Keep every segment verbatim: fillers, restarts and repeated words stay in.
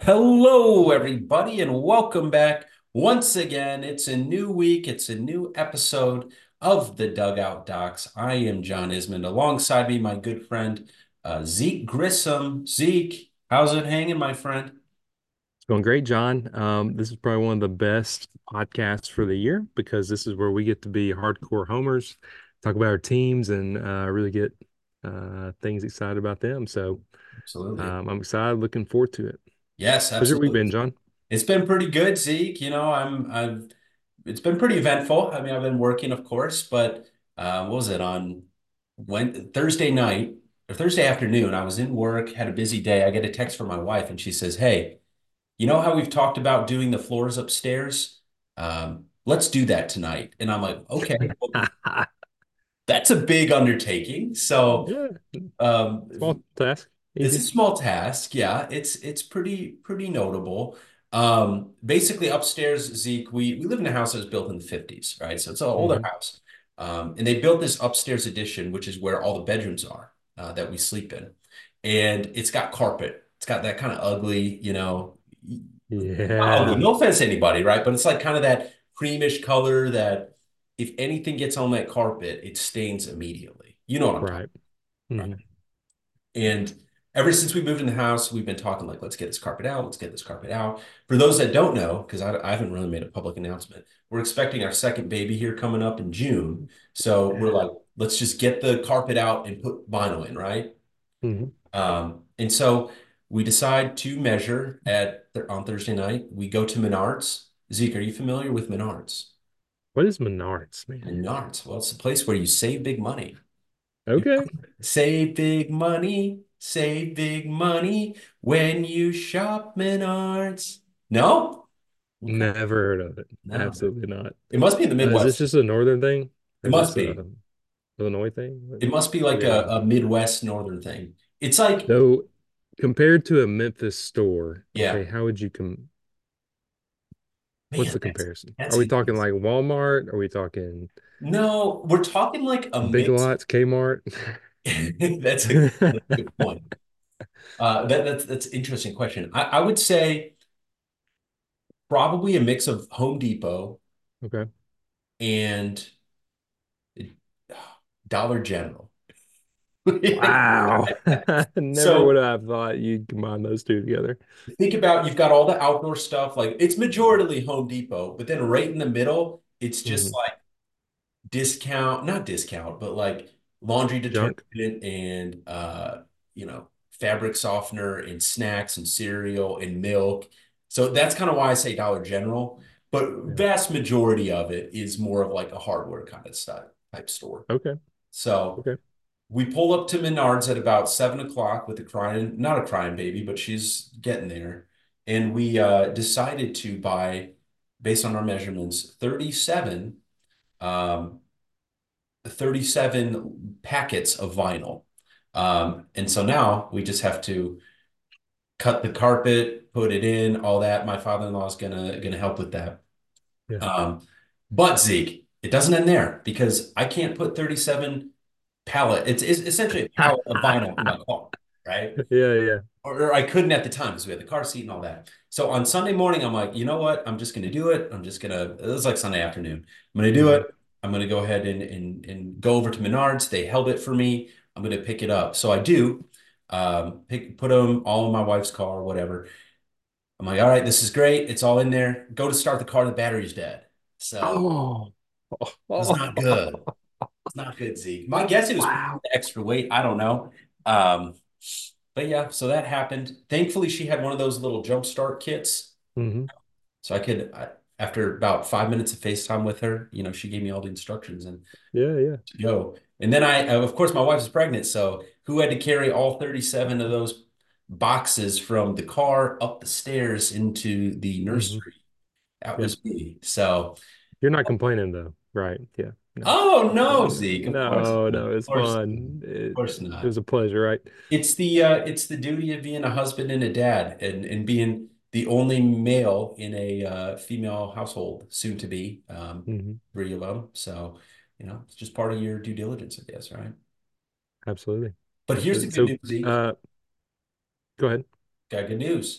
Hello, everybody, and welcome back once again. It's a new week, it's a new episode of the Dugout Docs. I am John Ismond. Alongside me, my good friend uh, Zeke Grissom. Zeke, how's it hanging, my friend? It's going great, John. Um, this is probably one of the best podcasts for the year because this is where we get to be hardcore homers, talk about our teams, and uh, really get uh, things excited about them. So Absolutely. um, I'm excited, looking forward to it. Yes, How's your week absolutely. been, John? It's been pretty good, Zeke. You know, I'm I've it's been pretty eventful. I mean, I've been working, of course, but uh, what was it on when Thursday night or Thursday afternoon? I was in work, had a busy day. I get a text from my wife, and she says, "Hey, you know how we've talked about doing the floors upstairs? Um, let's do that tonight." And I'm like, "Okay, well, that's a big undertaking." So Yeah, um, small task, it's a easy. small task, yeah. It's it's pretty pretty notable. Um, basically upstairs, Zeke, we we live in a house that was built in the fifties, right? So it's an older Hmm. house. Um, and they built this upstairs addition, which is where all the bedrooms are uh, that we sleep in. And it's got carpet. It's got that kind of ugly, you know, not ugly, Yeah, no offense to anybody, right? But it's like kind of that creamish color that if anything gets on that carpet, it stains immediately. You know what I'm talking right. about, Hmm. right? And ever since we moved in the house, we've been talking like, let's get this carpet out. Let's get this carpet out. For those that don't know, because I, I haven't really made a public announcement, we're expecting our second baby here coming up in June. So we're like, let's just get the carpet out and put vinyl in, right? Hmm. Um, and so we decide to measure at on Thursday night. We go to Menards. Zeke, are you familiar with Menards? What is Menards, man? Menards. Well, it's a place where you save big money. Okay, Save big money, save big money when you shop Menards. No? Okay. never heard of it. No. Absolutely not. It must be in the Uh, is this Midwest. just a northern thing, It or is must this be. a Illinois thing? It must be like Figure it a, out. a Midwest Northern thing. It's like, So compared to a Memphis store, yeah, okay, how would you com what's man, the that's comparison? Are that's we talking like interesting. Walmart? Are we talking No, we're talking like a Big mix. Lots, Kmart? That's a, that's a good point. Uh, that, that's that's an interesting question. I, I would say probably a mix of Home Depot Okay. and Dollar General. Wow. Never would So have thought you'd combine those two together. think about you've got all the outdoor stuff, like it's majorly Home Depot, but then right in the middle, it's just Hmm. like discount, not discount, but like laundry Junk. detergent and uh, you know, fabric softener and snacks and cereal and milk. So that's kind of why I say Dollar General, but Yeah. vast majority of it is more of like a hardware kind of stuff type store. Okay. So Okay. we pull up to Menards at about seven o'clock with a crying, not a crying baby, but she's getting there. And we uh, decided to buy, based on our measurements, thirty-seven, um, thirty-seven packets of vinyl. Um, and so now we just have to cut the carpet, put it in, all that. My father-in-law is gonna gonna help with that. Yeah. Um, but Zeke, it doesn't end there because I can't put thirty-seven pallet. It's, it's essentially a pallet of vinyl in my car, right? Yeah, yeah. Or, or I couldn't at the time because we had the car seat and all that. So on Sunday morning, I'm like, you know what? I'm just going to do it. I'm just going to, it was like Sunday afternoon. I'm going to do it. Hmm. I'm going to go ahead and, and, and go over to Menards. They held it for me. I'm going to pick it up. So I do, um, pick, put them all in my wife's car, whatever. I'm like, all right, this is great. It's all in there. Go to start the car. The battery's dead. So Oh. it's Oh. not good. It's not good, Zeke. My guess it was Wow. the extra weight. I don't know. Um, but yeah, so that happened. Thankfully, she had one of those little jump start kits. Hmm. So I could, I, after about five minutes of FaceTime with her, you know, she gave me all the instructions and Yeah, yeah. to go. And then I, of course, my wife is pregnant. So who had to carry all thirty-seven of those boxes from the car up the stairs into the Hmm. nursery? That Yeah. was me. So, You're not complaining though, right? Yeah. No. oh no, Uh, Zeke, of course no, not. no, Of it's course, fun. of It, course it not. was a pleasure, right? It's the uh, it's the duty of being a husband and a dad, and and being the only male in a uh, female household, soon to be, um, Hmm. three of them. So, you know, it's just part of your due diligence, I guess, right? Absolutely. But here's the Absolutely. good So, news, Zeke. uh, go ahead. Got good news.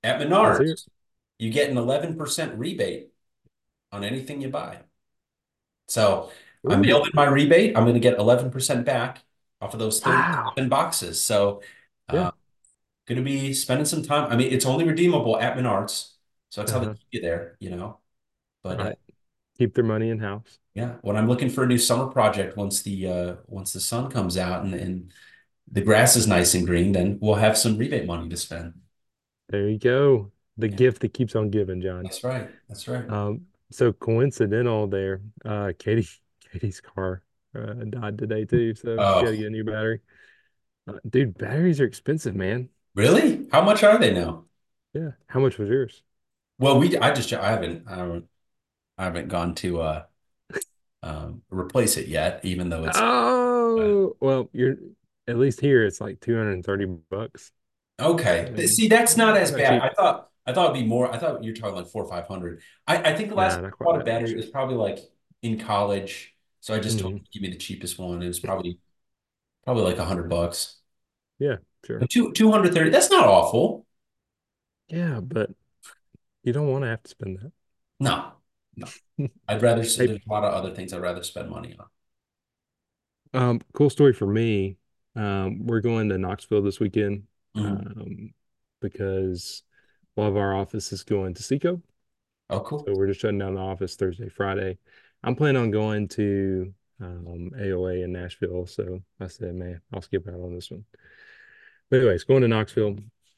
At Let's hear it. Menards, you get an eleven percent rebate on anything you buy. So I mailed Ooh, in my rebate. I'm going to get eleven percent back off of those wow. thirty-seven boxes. So Yeah. uh, going to be spending some time. I mean, it's only redeemable at Menards. So that's how they Uh-huh. keep you there, you know. But uh, Right. Keep their money in house. yeah, when I'm looking for a new summer project, once the uh, once the sun comes out and, and the grass is nice and green, then we'll have some rebate money to spend. There you go. The Yeah, gift that keeps on giving, John. that's right. That's right. Um, so coincidental there. Uh, Katie, Katie's car uh, died today too, so she had to Oh, get a new battery. Uh, dude, batteries are expensive, man. really? How much are they now? Yeah. How much was yours? Well, we I just I haven't I haven't I haven't gone to uh um replace it yet, even though it's uh, Oh, well, you're at least here it's like two hundred thirty bucks. I okay. mean, See, that's not as not bad. cheap. I thought I thought it'd be more. I thought you were talking like four or five hundred. I I think the last Nah, time not I quite bought a that battery it much. was probably like in college. So I just told Hmm. him to give me the cheapest one. It was probably probably like a hundred bucks. Yeah, sure. But two two hundred thirty. That's not awful. Yeah, but you don't want to have to spend No, no. I'd rather. that. There's a lot of other things I'd rather spend money on. Um, cool story for me. Um, we're going to Knoxville this weekend Mm. um, because one of our office is going to Seco. Oh, cool. So we're just shutting down the office Thursday, Friday. I'm planning on going to um, A O A in Nashville. So I said, man, I'll skip out on this one. But anyways, going to Knoxville.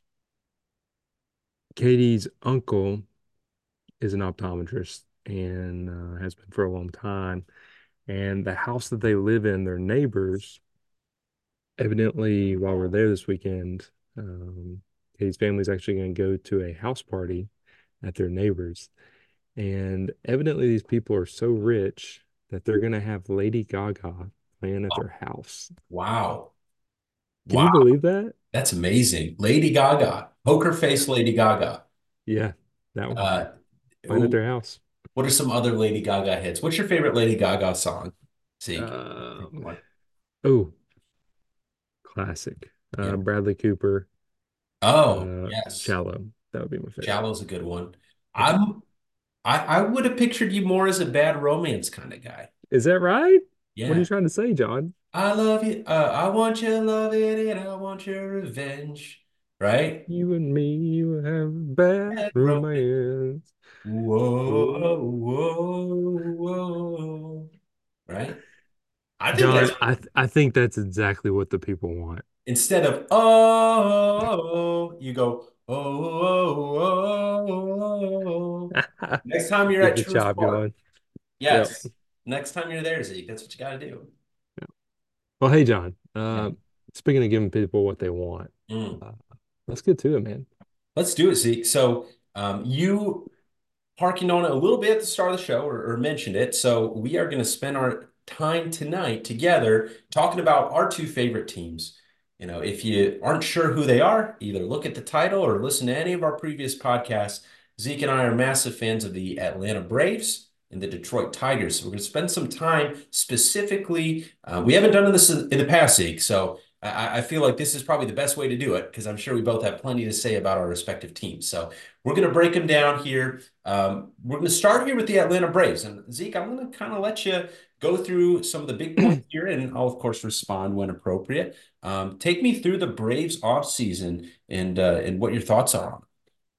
Katie's uncle is an optometrist and uh, has been for a long time. And the house that they live in, their neighbors evidently, while we're there this weekend, um, Katie's family's actually going to go to a house party at their neighbors. And evidently, these people are so rich that they're going to have Lady Gaga playing at Oh, their house. wow. Can Wow. you believe that? That's amazing. Lady Gaga, poker face Lady Gaga. Yeah, that one Uh, playing at ooh, their house. what are some other Lady Gaga hits? What's your favorite Lady Gaga song? Zeke. Um, One. oh, classic. Yeah. Uh, Bradley Cooper, Oh, uh, yes. Shallow. That would be my favorite. Shallow's a good one. Yeah. I'm I, I would have pictured you more as a bad romance kind of guy. Is that right? What are you Yeah. trying to say, John? I love you. Uh, I want your loving and I want your revenge. Right? You and me will have bad Bad romance. romance. Whoa, Whoa. whoa, whoa. Right? I think that's John, I th I think that's exactly what the people want. instead of oh, you go oh, oh, oh, oh. Next time you're Get at the Truist chop Park. going. Yep. Yes. Next time you're there, Zeke, that's what you got to do. Yep. Well, hey, John. Yeah. Uh, speaking of giving people what they want, Mm. uh, let's get to it, man. Let's do it, Zeke. So, um, you harking on it a little bit at the start of the show or, or mentioned it. So, we are going to spend our time tonight together talking about our two favorite teams. You know, if you aren't sure who they are, either look at the title or listen to any of our previous podcasts. Zeke and I are massive fans of the Atlanta Braves and the Detroit Tigers. So, we're going to spend some time specifically. Uh, we haven't done this in the past, Zeke. So, I, I feel like this is probably the best way to do it because I'm sure we both have plenty to say about our respective teams. So, we're going to break them down here. Um, we're going to start here with the Atlanta Braves. And Zeke, I'm going to kind of let you go through some of the big points here, and I'll, of course, respond when appropriate. Um, take me through the Braves offseason and uh, and what your thoughts are on it.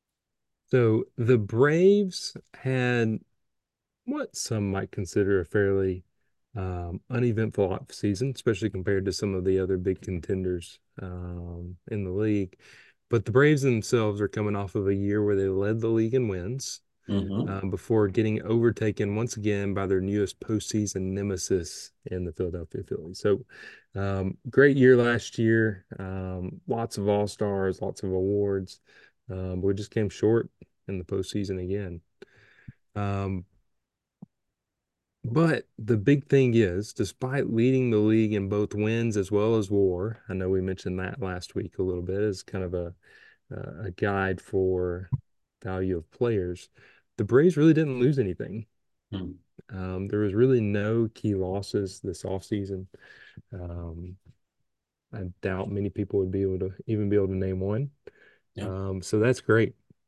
So the Braves had what some might consider a fairly um, uneventful off season, especially compared to some of the other big contenders um, in the league. But the Braves themselves are coming off of a year where they led the league in wins Mhm. um, before getting overtaken once again by their newest postseason nemesis in the Philadelphia Phillies. So, um, great year last year. Um, lots of all stars, lots of awards. Um, but we just came short in the postseason again. Um, but the big thing is, despite leading the league in both wins as well as WAR, I know we mentioned that last week a little bit as kind of a uh, a guide for value of players. The Braves really didn't lose anything. Mhm. Um, there was really no key losses this offseason. Um, I doubt many people would be able to even be able to name one. Yeah. Um, so that's great.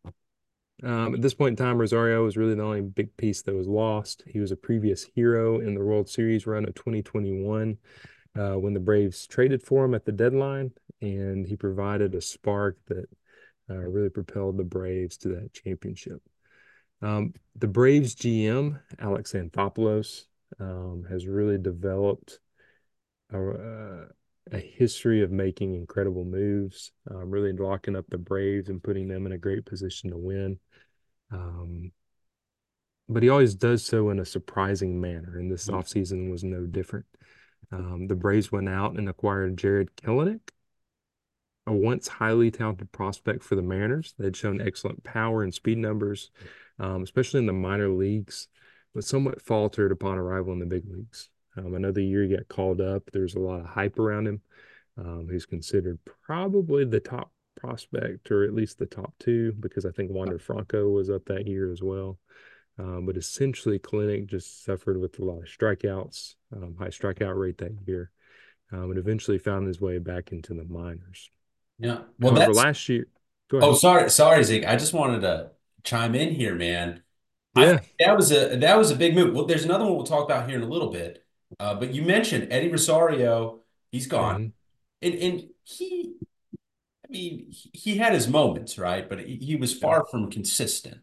Um, at this point in time, Rosario was really the only big piece that was lost. He was a previous hero in the World Series run of twenty twenty-one uh, when the Braves traded for him at the deadline, and he provided a spark that uh, really propelled the Braves to that championship. Um, the Braves G M, Alex Anthopoulos, um, has really developed a, uh, a history of making incredible moves, uh, really locking up the Braves and putting them in a great position to win. Um, but he always does so in a surprising manner, and this offseason was no different. Um, the Braves went out and acquired Jared Kelenic, a once highly talented prospect for the Mariners. They'd shown excellent power and speed numbers, um, especially in the minor leagues, but somewhat faltered upon arrival in the big leagues. Um, I know the year he got called up, there's a lot of hype around him. Um, he's considered probably the top prospect, or at least the top two, because I think Wander Franco was up that year as well. Um, but essentially, Clinic just suffered with a lot of strikeouts, um, high strikeout rate that year, um, and eventually found his way back into the minors. Yeah. Well, However, that's, last year, go oh, ahead. sorry, sorry, Zeke. I just wanted to chime in here, man. I think Yeah. that was a that was a big move. Well, there's another one we'll talk about here in a little bit. Uh, but you mentioned Eddie Rosario. He's gone, Mhm. and and he, I mean, he, he had his moments, right? But he, he was Yeah, far from consistent.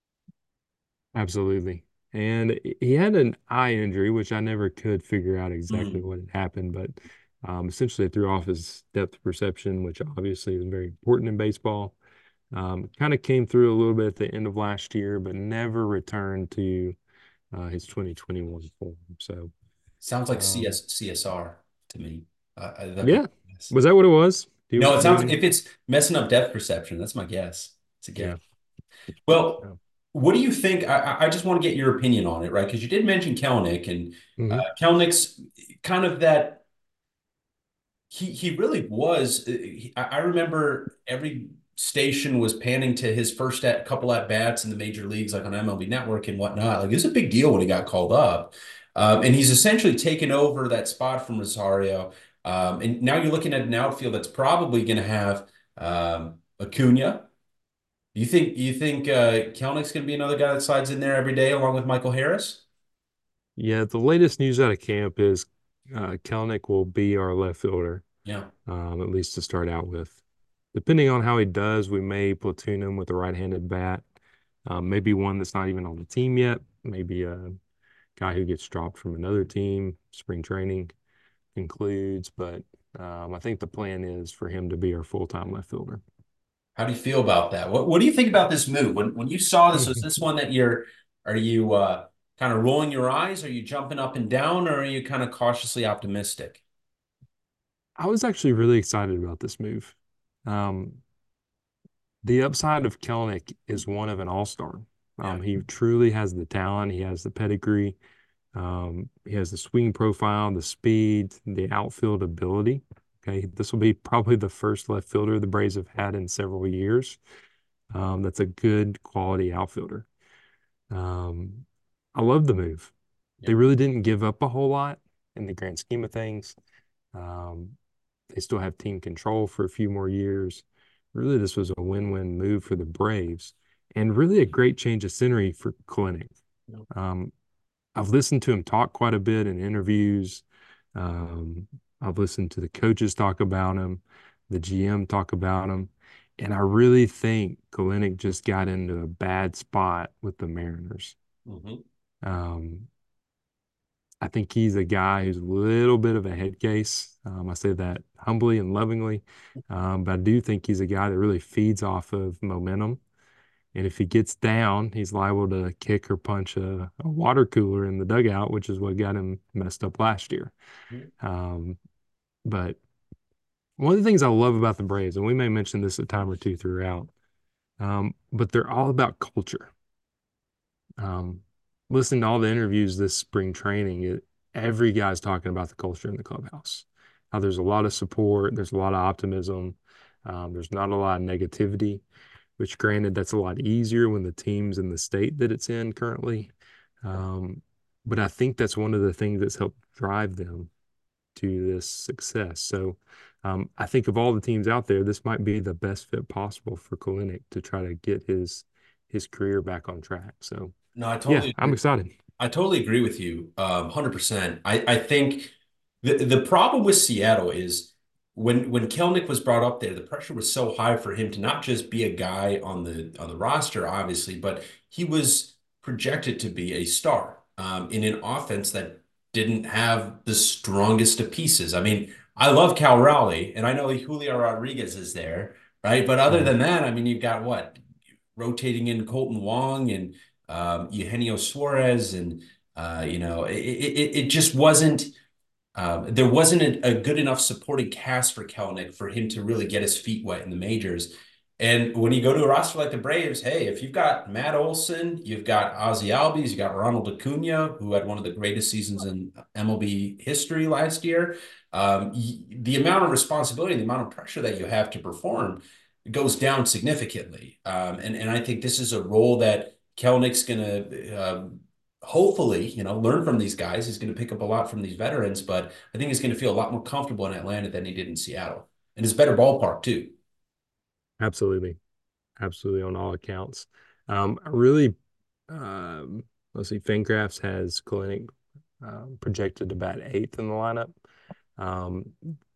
absolutely. And he had an eye injury, which I never could figure out exactly Mm. what had happened, but um, essentially it threw off his depth perception, which obviously is very important in baseball. Um, kind of came through a little bit at the end of last year, but never returned to uh, his twenty twenty-one form. So, Sounds like C um, S C S R to me. Uh, uh, that'd be yeah, my guess. was that what it was? Do you, No, it do you sounds know? if it's messing up depth perception. That's my guess. It's a guess. Yeah. Well, Yeah. what do you think? I, I I just want to get your opinion on it, right? Because you did mention Kelnick, and uh, Hmm. Kelnick's kind of that. He he really was. uh, he- I I remember every station was panning to his first at couple at bats in the major leagues, like on M L B Network and whatnot. Like it was a big deal when he got called up, um, and he's essentially taken over that spot from Rosario. Um, and now you're looking at an outfield that's probably going to have um, Acuna. You think you think uh, Kelnick's going to be another guy that slides in there every day along with Michael Harris? Yeah, the latest news out of camp is uh, Kelnick will be our left fielder, Yeah. um, at least to start out with. Depending on how he does, we may platoon him with a right-handed bat. Um, maybe one that's not even on the team yet. Maybe a guy who gets dropped from another team. Spring training concludes, but um, I think the plan is for him to be our full-time left fielder. How do you feel about that? What What do you think about this move? When when you saw this, was this one that you're are you uh, kind of rolling your eyes? Are you jumping up and down, or are you kind of cautiously optimistic? I was actually really excited about this move. Um, the upside of Kelnick is one of an all-star. Yeah. Um, he truly has the talent. He has the pedigree. Um, he has the swing profile, the speed, the outfield ability. Okay, this will be probably the first left fielder the Braves have had in several years. Um, that's a good quality outfielder. Um, I love the move. Yeah. They really didn't give up a whole lot in the grand scheme of things. Um, they still have team control for a few more years. Really, this was a win-win move for the Braves, and really a great change of scenery for Clinic. Yeah. Um, I've listened to him talk quite a bit in interviews. Um, I've listened to the coaches talk about him, the G M talk about him, and I really think Kalinick just got into a bad spot with the Mariners. Mhm. Um, I think he's a guy who's a little bit of a head case. Um, I say that humbly and lovingly, um, but I do think he's a guy that really feeds off of momentum. And if he gets down, he's liable to kick or punch a, a water cooler in the dugout, which is what got him messed up last year. Um, but one of the things I love about the Braves, and we may mention this a time or two throughout, um, but they're all about culture. Um, Listening to all the interviews this spring training, it, every guy's talking about the culture in the clubhouse. How there's a lot of support, there's a lot of optimism, um, there's not a lot of negativity, which granted, that's a lot easier when the team's in the state that it's in currently. Um, but I think that's one of the things that's helped drive them to this success. So um, I think of all the teams out there, this might be the best fit possible for Kalinick to try to get his his career back on track. So No, I yeah, totally I'm agree. excited. I totally agree with you, um, one hundred percent. I, I think the the problem with Seattle is when when Kelnick was brought up there, the pressure was so high for him to not just be a guy on the on the roster, obviously, but he was projected to be a star um, in an offense that didn't have the strongest of pieces. I mean, I love Cal Raleigh, and I know Julio Rodriguez is there, right? But other Mhm. than that, I mean, you've got what? Rotating in Colton Wong and um, Eugenio Suarez, and uh, you know, it, it it just wasn't. Um, there wasn't a, a good enough supporting cast for Kelnick for him to really get his feet wet in the majors. And when you go to a roster like the Braves, hey, if you've got Matt Olson, you've got Ozzy Albies, you got Ronald Acuna, who had one of the greatest seasons in M L B history last year. Um, y the amount of responsibility, the amount of pressure that you have to perform goes down significantly. Um, and and I think this is a role that Kelnick's going to uh, hopefully, you know, learn from these guys. He's going to pick up a lot from these veterans, but I think he's going to feel a lot more comfortable in Atlanta than he did in Seattle. And it's a better ballpark too. Absolutely. Absolutely on all accounts. Um, I really, um, let's see, Fangraphs has Clinic um, projected to bat eighth in the lineup. Um,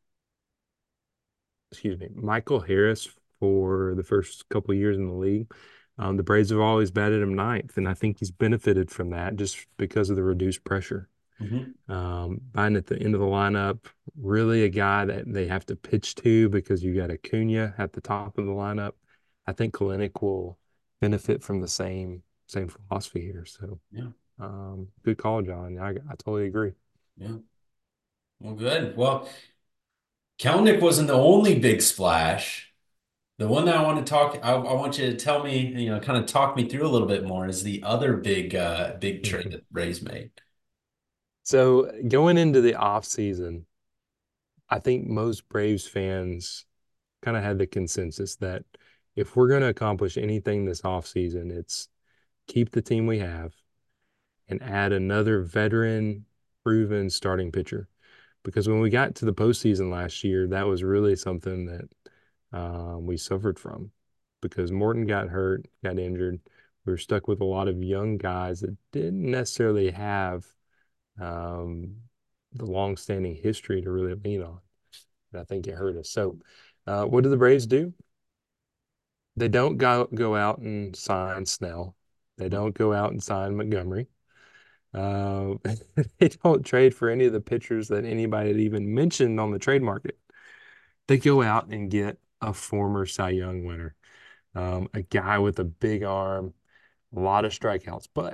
excuse me, Michael Harris for the first couple of years in the league. Um, the Braves have always batted him ninth, and I think he's benefited from that just because of the reduced pressure. Mhm. Um, Biden at the end of the lineup, really a guy that they have to pitch to because you got Acuna at the top of the lineup. I think Kalinick will benefit from the same same philosophy here. So Yeah. um, good call, John. I, I totally agree. Yeah. Well, good. Well, Kelnick wasn't the only big splash. The one that I want to talk, I, I want you to tell me, you know, kind of talk me through a little bit more is the other big, uh, big trade that Rays made. So going into the off season, I think most Braves fans kind of had the consensus that if we're going to accomplish anything this offseason, it's keep the team we have and add another veteran, proven starting pitcher. Because when we got to the postseason last year, that was really something that um, we suffered from because Morton got hurt, got injured. We were stuck with a lot of young guys that didn't necessarily have um, the long-standing history to really lean on. And I think it hurt us. So, uh, what do the Braves do? They don't go go out and sign Snell. They don't go out and sign Montgomery. Uh, they don't trade for any of the pitchers that anybody had even mentioned on the trade market. They go out and get a former Cy Young winner, um, a guy with a big arm, a lot of strikeouts, but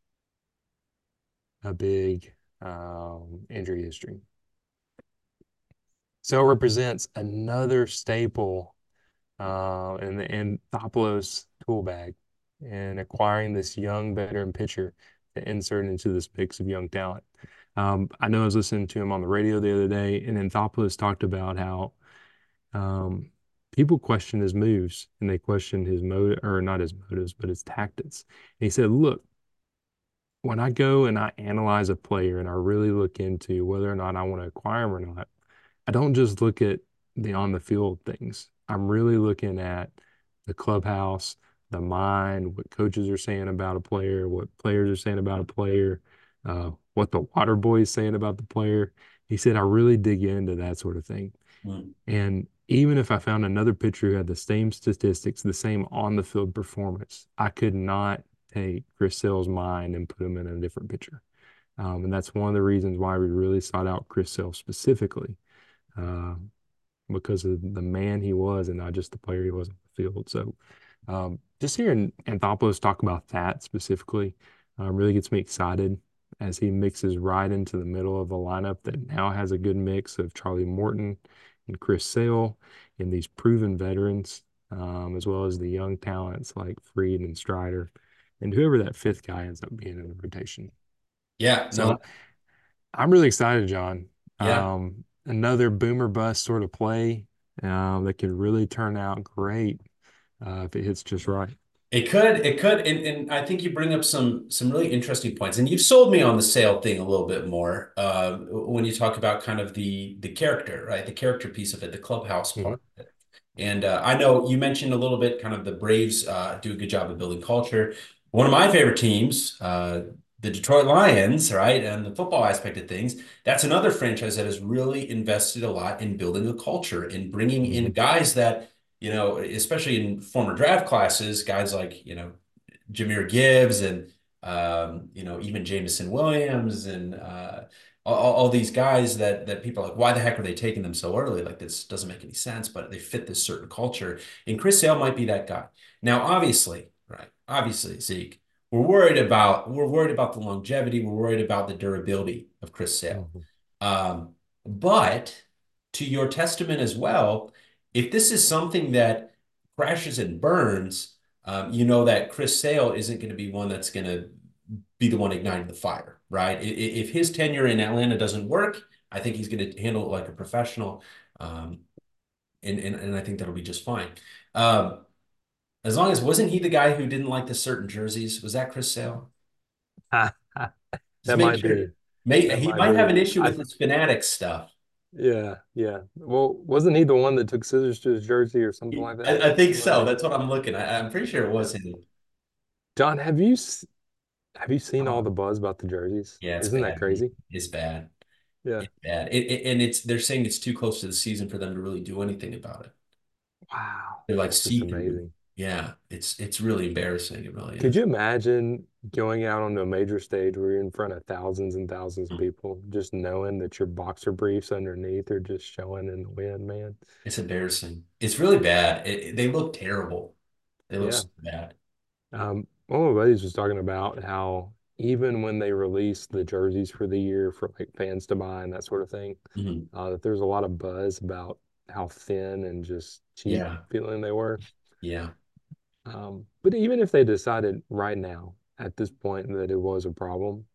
a big um, injury history. So it represents another staple uh, in the Anthopoulos tool bag and acquiring this young veteran pitcher to insert into this mix of young talent. Um, I know I was listening to him on the radio the other day, and Anthopoulos talked about how um, people questioned his moves and they questioned his motive, or not his motives, but his tactics. And he said, "Look, when I go and I analyze a player and I really look into whether or not I want to acquire him or not, I don't just look at the on the field things. I'm really looking at the clubhouse, the mind, what coaches are saying about a player, what players are saying about a player, uh, what the water boy is saying about the player." He said, I really dig into that sort of thing. Mm, And even if I found another pitcher who had the same statistics, the same on the field performance, I could not take Chris Sale's mind and put him in a different pitcher. Um, and that's one of the reasons why we really sought out Chris Sale specifically, uh, because of the man he was and not just the player he was on the field. So um, just hearing Anthopoulos talk about that specifically uh, really gets me excited as he mixes right into the middle of a lineup that now has a good mix of Charlie Morton and Chris Sale and these proven veterans, um, as well as the young talents like Freed and Strider and whoever that fifth guy ends up being in the rotation. yeah, no, So I'm really excited, John. yeah, Um, another boomer bust sort of play uh, that could really turn out great uh, if it hits just right. it could, it could, and, and I think you bring up some some really interesting points, and you've sold me on the sale thing a little bit more uh, when you talk about kind of the the character, right? The character piece of it, the clubhouse Mhm. part. And uh, I know you mentioned a little bit kind of the Braves uh, do a good job of building culture. One of my favorite teams, uh, the Detroit Lions, right, and the football aspect of things, that's another franchise that has really invested a lot in building a culture and bringing in Mhm. guys that, you know, especially in former draft classes, guys like, you know, Jahmyr Gibbs and um, you know, even Jameson Williams and uh, all, all these guys that that people are like, why the heck are they taking them so early? Like this doesn't make any sense, but they fit this certain culture. And Chris Sale might be that guy. Now, obviously, right? Obviously, Zeke, we're worried about we're worried about the longevity. We're worried about the durability of Chris Sale. Mhm. Um, but to your testament as well, if this is something that crashes and burns, um, you know that Chris Sale isn't going to be one that's going to be the one igniting the fire, right? If his tenure in Atlanta doesn't work, I think he's going to handle it like a professional, um, and, and and I think that'll be just fine. Um, as long as wasn't he the guy who didn't like the certain jerseys? Was that Chris Sale? Just That make might sure. be. May That he might might have be. an issue I with his fanatics stuff. Yeah, yeah. Well, wasn't he the one that took scissors to his jersey or something like that? I, I think Am I so. thinking? That's what I'm looking at. I'm pretty sure it Yeah. was him. John, have you s- have you seen all Oh, the buzz about the jerseys? yeah, it's Isn't that bad. crazy? It's bad. Yeah. It's bad. It, it, and it's they're saying it's too close to the season for them to really do anything about it. Wow. They're like That's just see-through. amazing. Yeah, it's it's really embarrassing. It really Could is. you imagine going out onto a major stage where you're in front of thousands and thousands of people, just knowing that your boxer briefs underneath are just showing in the wind, man? It's embarrassing. It's really bad. It, it- they look terrible. They look Yeah. so bad. Um, one of my buddies was talking about how even when they release the jerseys for the year for like fans to buy and that sort of thing, Mhm. uh, that there's a lot of buzz about how thin and just cheap Yeah, feeling they were. yeah, Um, but even if they decided right now at this point that it was a problem,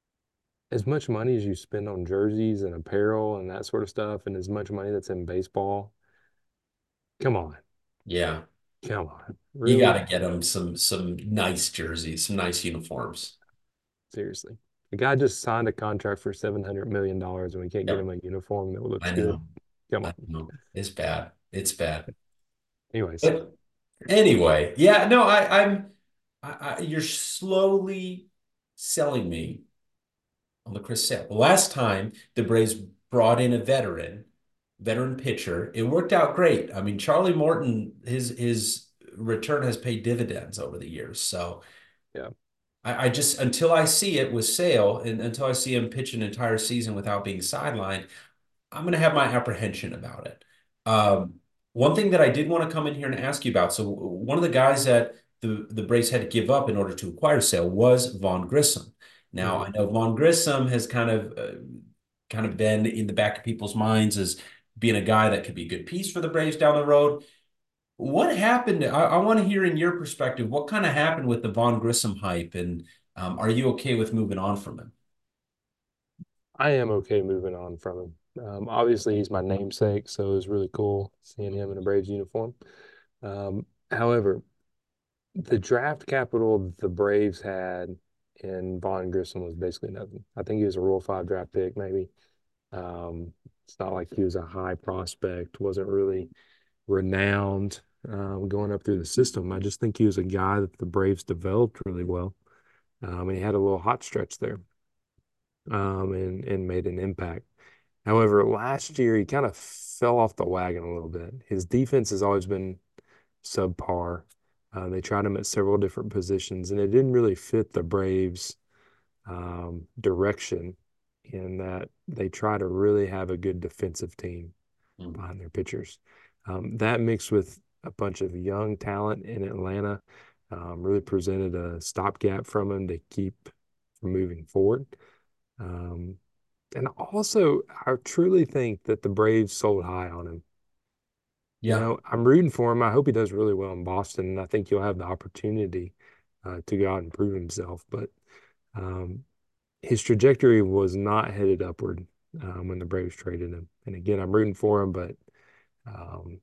as much money as you spend on jerseys and apparel and that sort of stuff, and as much money that's in baseball, come on, yeah. come on, You got really? to get them some some nice jerseys, some nice uniforms. Seriously. The guy just signed a contract for seven hundred million dollars and we can't get him Yep, a uniform that looks I good. know. Come I on. know. It's bad. It's bad. Anyways, But anyway, yeah, no, I, I'm. I, I, you're slowly selling me on the Chris Sale. The last time the Braves brought in a veteran, veteran pitcher, it worked out great. I mean, Charlie Morton, his his return has paid dividends over the years. So yeah. I, I just until I see it with Sale and until I see him pitch an entire season without being sidelined, I'm going to have my apprehension about it. Um, one thing that I did want to come in here and ask you about. So one of the guys that the the Braves had to give up in order to acquire Sale was Vaughn Grissom. Now Mhm. I know Vaughn Grissom has kind of uh, kind of been in the back of people's minds as being a guy that could be a good piece for the Braves down the road. What happened? I, I want to hear in your perspective what kind of happened with the Vaughn Grissom hype, and um, are you okay with moving on from him? I am okay moving on from him. Um, obviously, he's my namesake, so it was really cool seeing him in a Braves uniform. Um, however, the draft capital that the Braves had in Vaughn Grissom was basically nothing. I think he was a Rule Five draft pick, maybe. Um, it's not like he was a high prospect, wasn't really renowned um, going up through the system. I just think he was a guy that the Braves developed really well. Um, and he had a little hot stretch there um, and, and made an impact. However, last year he kind of fell off the wagon a little bit. His defense has always been subpar. Uh, they tried him at several different positions, and it didn't really fit the Braves' um, direction in that they try to really have a good defensive team Mm. behind their pitchers. Um, that mixed with a bunch of young talent in Atlanta um, really presented a stopgap from him to keep from moving forward. Um, and also, I truly think that the Braves sold high on him. You Yeah. know, I'm rooting for him. I hope he does really well in Boston, and I think he'll have the opportunity uh, to go out and prove himself. But um, his trajectory was not headed upward um, when the Braves traded him. And again, I'm rooting for him, but um,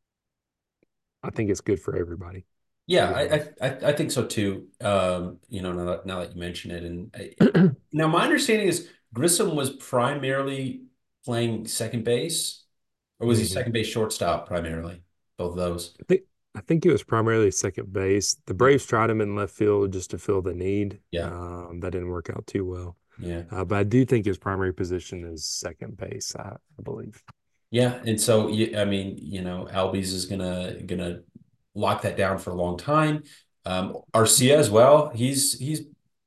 I think it's good for everybody, to Yeah, be I honest. I I I think so too. Um, you know, now that now that you mention it, and I, now my understanding is Grissom was primarily playing second base, or was he hmm second base shortstop primarily? both of those. I think I think it was primarily second base. The Yeah. Braves tried him in left field just to fill the need. Yeah. Um, that didn't work out too well. Yeah. Uh, but I do think his primary position is second base, I, I believe. Yeah. And so, y- I mean, you know, Albies is gonna gonna lock that down for a long time. Um, Arcia as well. He's he's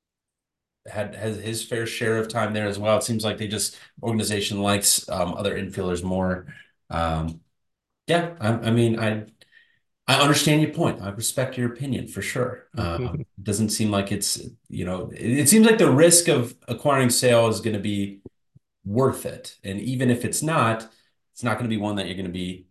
had has his fair share of time there as well. It seems like they just organization likes um, other infielders more. Um, yeah, I, I mean, I I understand your point. I respect your opinion for sure. Um, it doesn't seem like it's, you know, it, it seems like the risk of acquiring Sale is going to be worth it. And even if it's not, it's not going to be one that you're going to be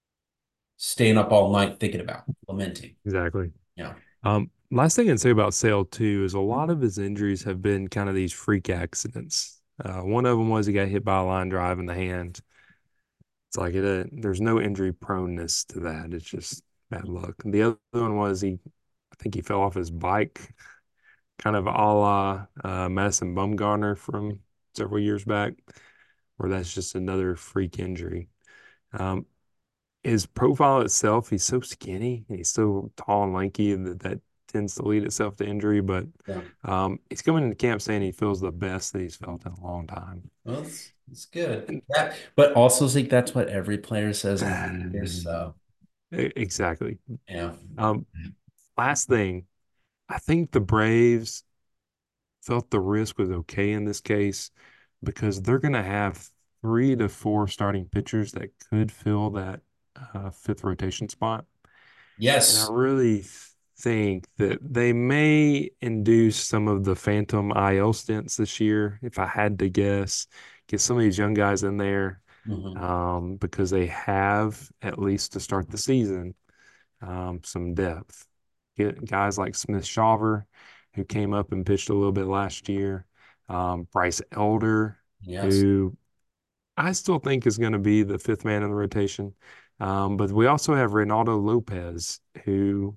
staying up all night thinking about, lamenting. Exactly. Yeah. Um, last thing I'd say about Sale too is a lot of his injuries have been kind of these freak accidents. Uh, one of them was he got hit by a line drive in the hand. It's like it, uh, there's no injury proneness to that. It's just bad luck. The other one was he, I think he fell off his bike, kind of a la uh, Madison Bumgarner from several years back, where that's just another freak injury. Um, his profile itself, he's so skinny and he's so tall and lanky that that tends to lead itself to injury. But Yeah. um, he's coming into camp saying he feels the best that he's felt in a long time. Well, it's, it's good. And Yeah. But also, Zeke, that's what every player says in the year. So, E- exactly. yeah. Um, last thing, I think the Braves felt the risk was okay in this case because they're going to have three to four starting pitchers that could fill that uh, fifth rotation spot. And I Yes. really think that they may induce some of the phantom I L stints this year, if I had to guess, get some of these young guys in there Hmm. um, because they have, at least to start the season, um, some depth. Get guys like Smith Shawver, who came up and pitched a little bit last year, um, Bryce Elder, Yes. who I still think is going to be the fifth man in the rotation. Um, but we also have Reynaldo Lopez, who,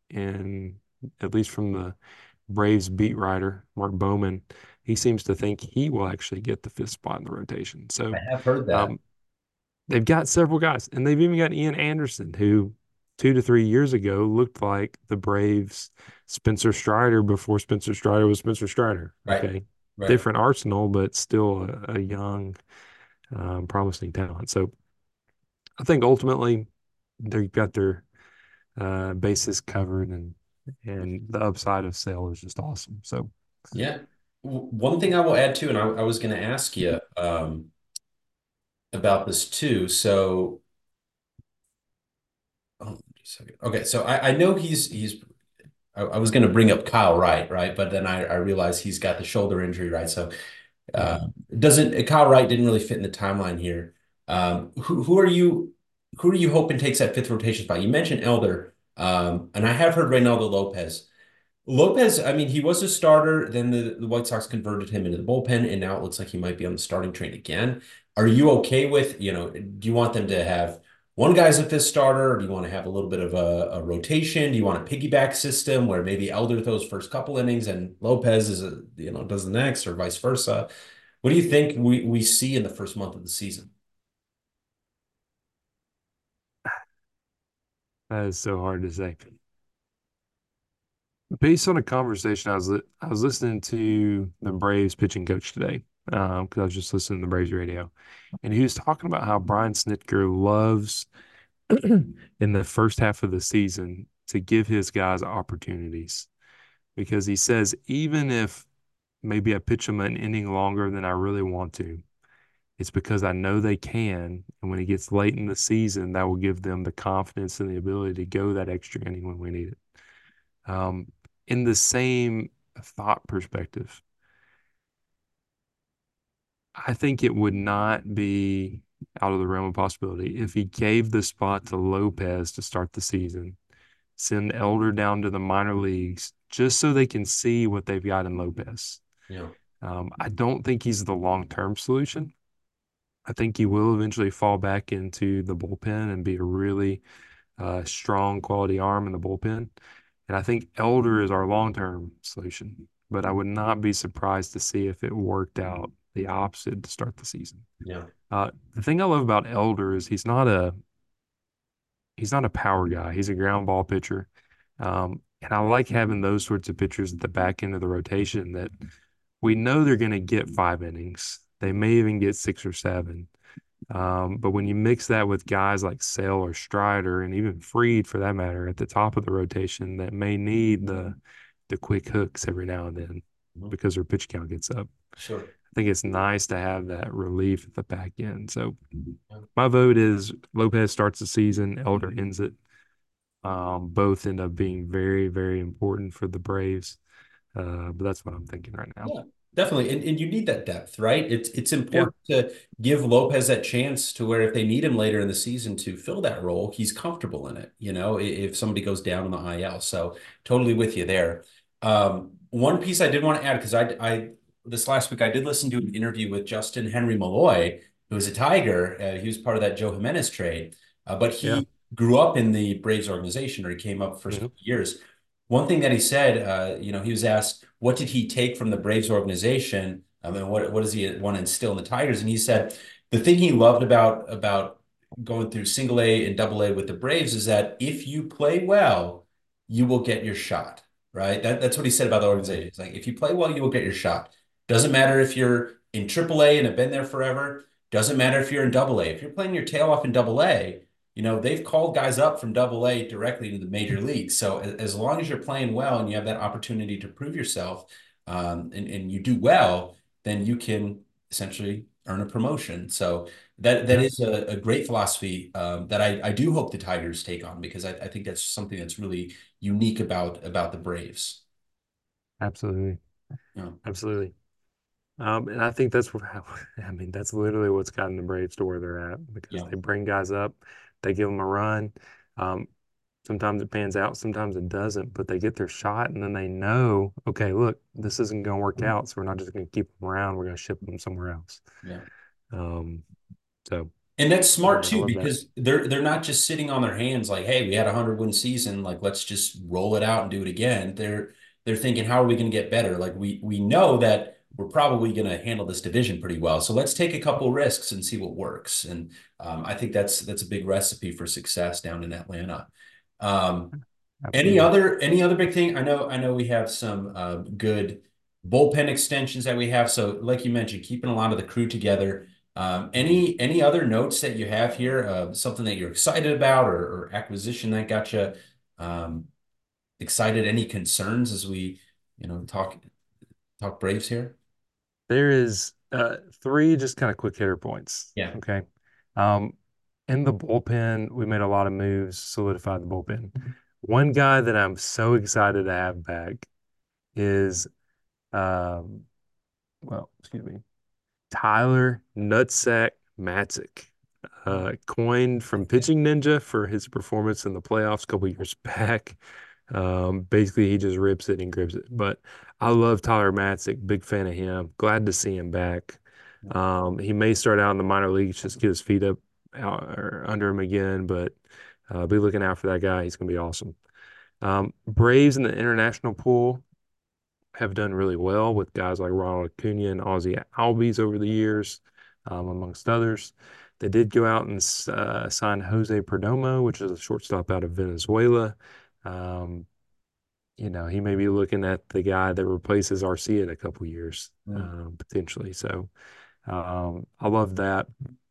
in at least from the Braves beat writer, Mark Bowman, he seems to think he will actually get the fifth spot in the rotation. I So have heard that. um, they've got several guys, and they've even got Ian Anderson, who two to three years ago looked like the Braves' Spencer Strider before Spencer Strider was Spencer Strider. Right. Okay. Right. Different arsenal, but still a, a young, um, promising talent. So I think ultimately they've got their uh, bases covered, and and the upside of Sale is just awesome. So Yeah. W- One thing I will add too, and I, I was going to ask you um, about this too. So, oh, just a second. Okay, so I, I know he's he's. I, I was going to bring up Kyle Wright, right? But then I, I realized he's got the shoulder injury, right? So, uh, yeah. doesn't Kyle Wright didn't really fit in the timeline here. Um, who who are you who are you hoping takes that fifth rotation spot? You mentioned Elder, um, and I have heard Reynaldo Lopez. Lopez, I mean, he was a starter. Then the, the White Sox converted him into the bullpen, and now it looks like he might be on the starting train again. Are you okay with, you know, do you want them to have one guy as a fifth starter? Or do you want to have a little bit of a, a rotation? Do you want a piggyback system where maybe Elder throws first couple innings and Lopez is a, you know, does the next, or vice versa? What do you think we, we see in the first month of the season? That is so hard to say. Based on a conversation, I was li I was listening to the Braves pitching coach today um, because I was just listening to the Braves radio, and he was talking about how Brian Snitker loves in the first half of the season to give his guys opportunities because he says even if maybe I pitch them an inning longer than I really want to, it's because I know they can, and when it gets late in the season, that will give them the confidence and the ability to go that extra inning when we need it. Um, in the same thought perspective, I think it would not be out of the realm of possibility if he gave the spot to Lopez to start the season, send Elder down to the minor leagues just so they can see what they've got in Lopez. Yeah, Um, I don't think he's the long-term solution. I think he will eventually fall back into the bullpen and be a really uh, strong quality arm in the bullpen. And I think Elder is our long-term solution, but I would not be surprised to see if it worked out the opposite to start the season. yeah, Uh, the thing I love about Elder is he's not a he's not a power guy. He's a ground ball pitcher. Um, and I like having those sorts of pitchers at the back end of the rotation that we know they're going to get five innings. They may even get six or seven. Um, but when you mix that with guys like Sale or Strider and even Freed for that matter at the top of the rotation that may need the the quick hooks every now and then Mhm. because their pitch count gets up. Sure. I think it's nice to have that relief at the back end. So Yeah. my vote is Lopez starts the season, Elder ends it. Um, both end up being very, very important for the Braves. Uh, but that's what I'm thinking right now. Yeah, definitely. And, and you need that depth, right? It's it's Yeah. important to give Lopez that chance to where if they need him later in the season to fill that role, he's comfortable in it, you know, i- if somebody goes down on the I L. So totally with you there. Um, one piece I did want to add, because I I this last week I did listen to an interview with Justin Henry Malloy, who's a Tiger. Uh, he was part of that Joe Jimenez trade, uh, but Yeah. he grew up in the Braves organization, or he came up the first Mhm. couple of years. One thing that he said, uh, you know, he was asked, what did he take from the Braves organization? I mean, what what does he want to instill in the Tigers? And he said the thing he loved about about going through single A and double A with the Braves is that if you play well, you will get your shot, right? That, that's what he said about the organization. It's like if you play well, you will get your shot. Doesn't matter if you're in triple A and have been there forever. Doesn't matter if you're in double A. If you're playing your tail off in double A, you know, they've called guys up from double A directly to the major leagues. So as long as you're playing well and you have that opportunity to prove yourself, um, and, and you do well, then you can essentially earn a promotion. So that that Yeah. is a, a great philosophy um, that I, I do hope the Tigers take on because I, I think that's something that's really unique about about the Braves. Absolutely. You know, Absolutely. Um, and I think that's what, I mean, that's literally what's gotten the Braves to where they're at because yeah, they bring guys up, they give them a run. Um, sometimes it pans out, sometimes it doesn't, but they get their shot and then they know, okay, look, this isn't going to work out. So we're not just going to keep them around. We're going to ship them somewhere else. yeah. Um, so And that's smart yeah, I too, love that. because they're they're not just sitting on their hands like, hey, we had a hundred win season, like let's just roll it out and do it again. They're they're thinking, how are we going to get better? Like we we know that we're probably going to handle this division pretty well, so let's take a couple risks and see what works. And um, I think that's that's a big recipe for success down in Atlanta. Um, any Absolutely. other any other big thing? I know I know we have some uh, good bullpen extensions that we have. So, like you mentioned, keeping a lot of the crew together. Um, any any other notes that you have here? Uh, something that you're excited about, or, or acquisition that got you um, excited? Any concerns as we, you know, talk talk Braves here? There is uh, three just kind of quick hitter points. Yeah. Okay. Um, in the bullpen, we made a lot of moves, solidified the bullpen. One guy that I'm so excited to have back is, um, well, excuse me, Tyler Nutsack Matzik, uh, coined from Pitching Ninja for his performance in the playoffs a couple years back. Um, basically, he just rips it and grips it. But I love Tyler Matzik, big fan of him. Glad to see him back. Um, he may start out in the minor leagues, just get his feet up out, or under him again, but uh, be looking out for that guy. He's going to be awesome. Um, Braves in the international pool have done really well with guys like Ronald Acuna and Ozzie Albies over the years, um, amongst others. They did go out and uh, sign Jose Perdomo, which is a shortstop out of Venezuela. Um, you know, he may be looking at the guy that replaces Arcia in a couple years, Mm. um, potentially. So um, I love that.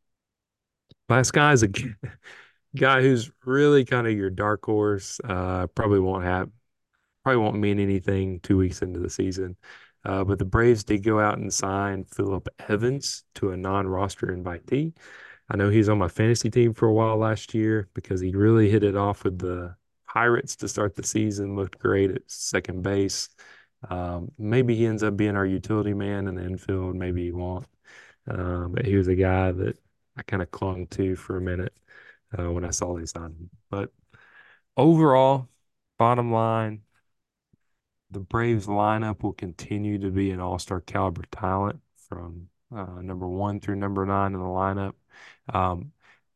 Last guy is a g- guy who's really kind of your dark horse. Uh, probably won't have probably won't mean anything two weeks into the season. Uh, but the Braves did go out and sign Philip Evans to a non-roster invitee. I know he's on my fantasy team for a while last year because he really hit it off with the Pirates to start the season, looked great at second base. Um, maybe he ends up being our utility man in the infield, maybe he won't. Um, but he was a guy that I kind of clung to for a minute uh, when I saw they signed him. But overall, bottom line, the Braves lineup will continue to be an all-star caliber talent from uh, number one through number nine in the lineup. Um,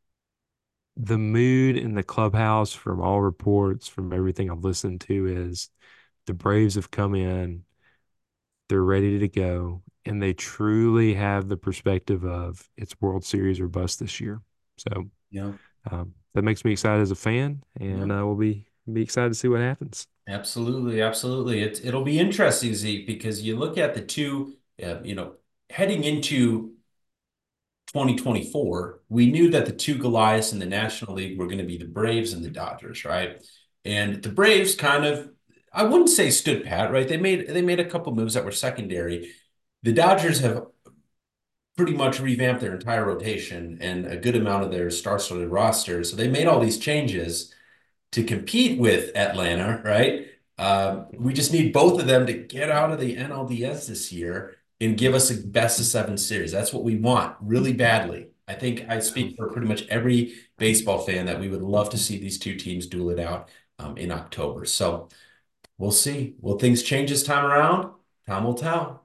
the mood in the clubhouse, from all reports, from everything I've listened to, is the Braves have come in, they're ready to go, and they truly have the perspective of it's World Series or bust this year. So, You know, um, that makes me excited as a fan, Yeah. and uh, we'll be be excited to see what happens. Absolutely, absolutely. It it'll be interesting, Zeke, because you look at the two, uh, you know, heading into twenty twenty-four, we knew that the two Goliaths in the National League were going to be the Braves and the Dodgers, right? And the Braves kind of, I wouldn't say stood pat, right? They made they made a couple moves that were secondary. The Dodgers have pretty much revamped their entire rotation and a good amount of their star-studded roster. So they made all these changes to compete with Atlanta, right? Um, we just need both of them to get out of the N L D S this year and give us a best of seven series. That's what we want really badly. I think I speak for pretty much every baseball fan that we would love to see these two teams duel it out um, in October. So we'll see. Will things change this time around? Time will tell.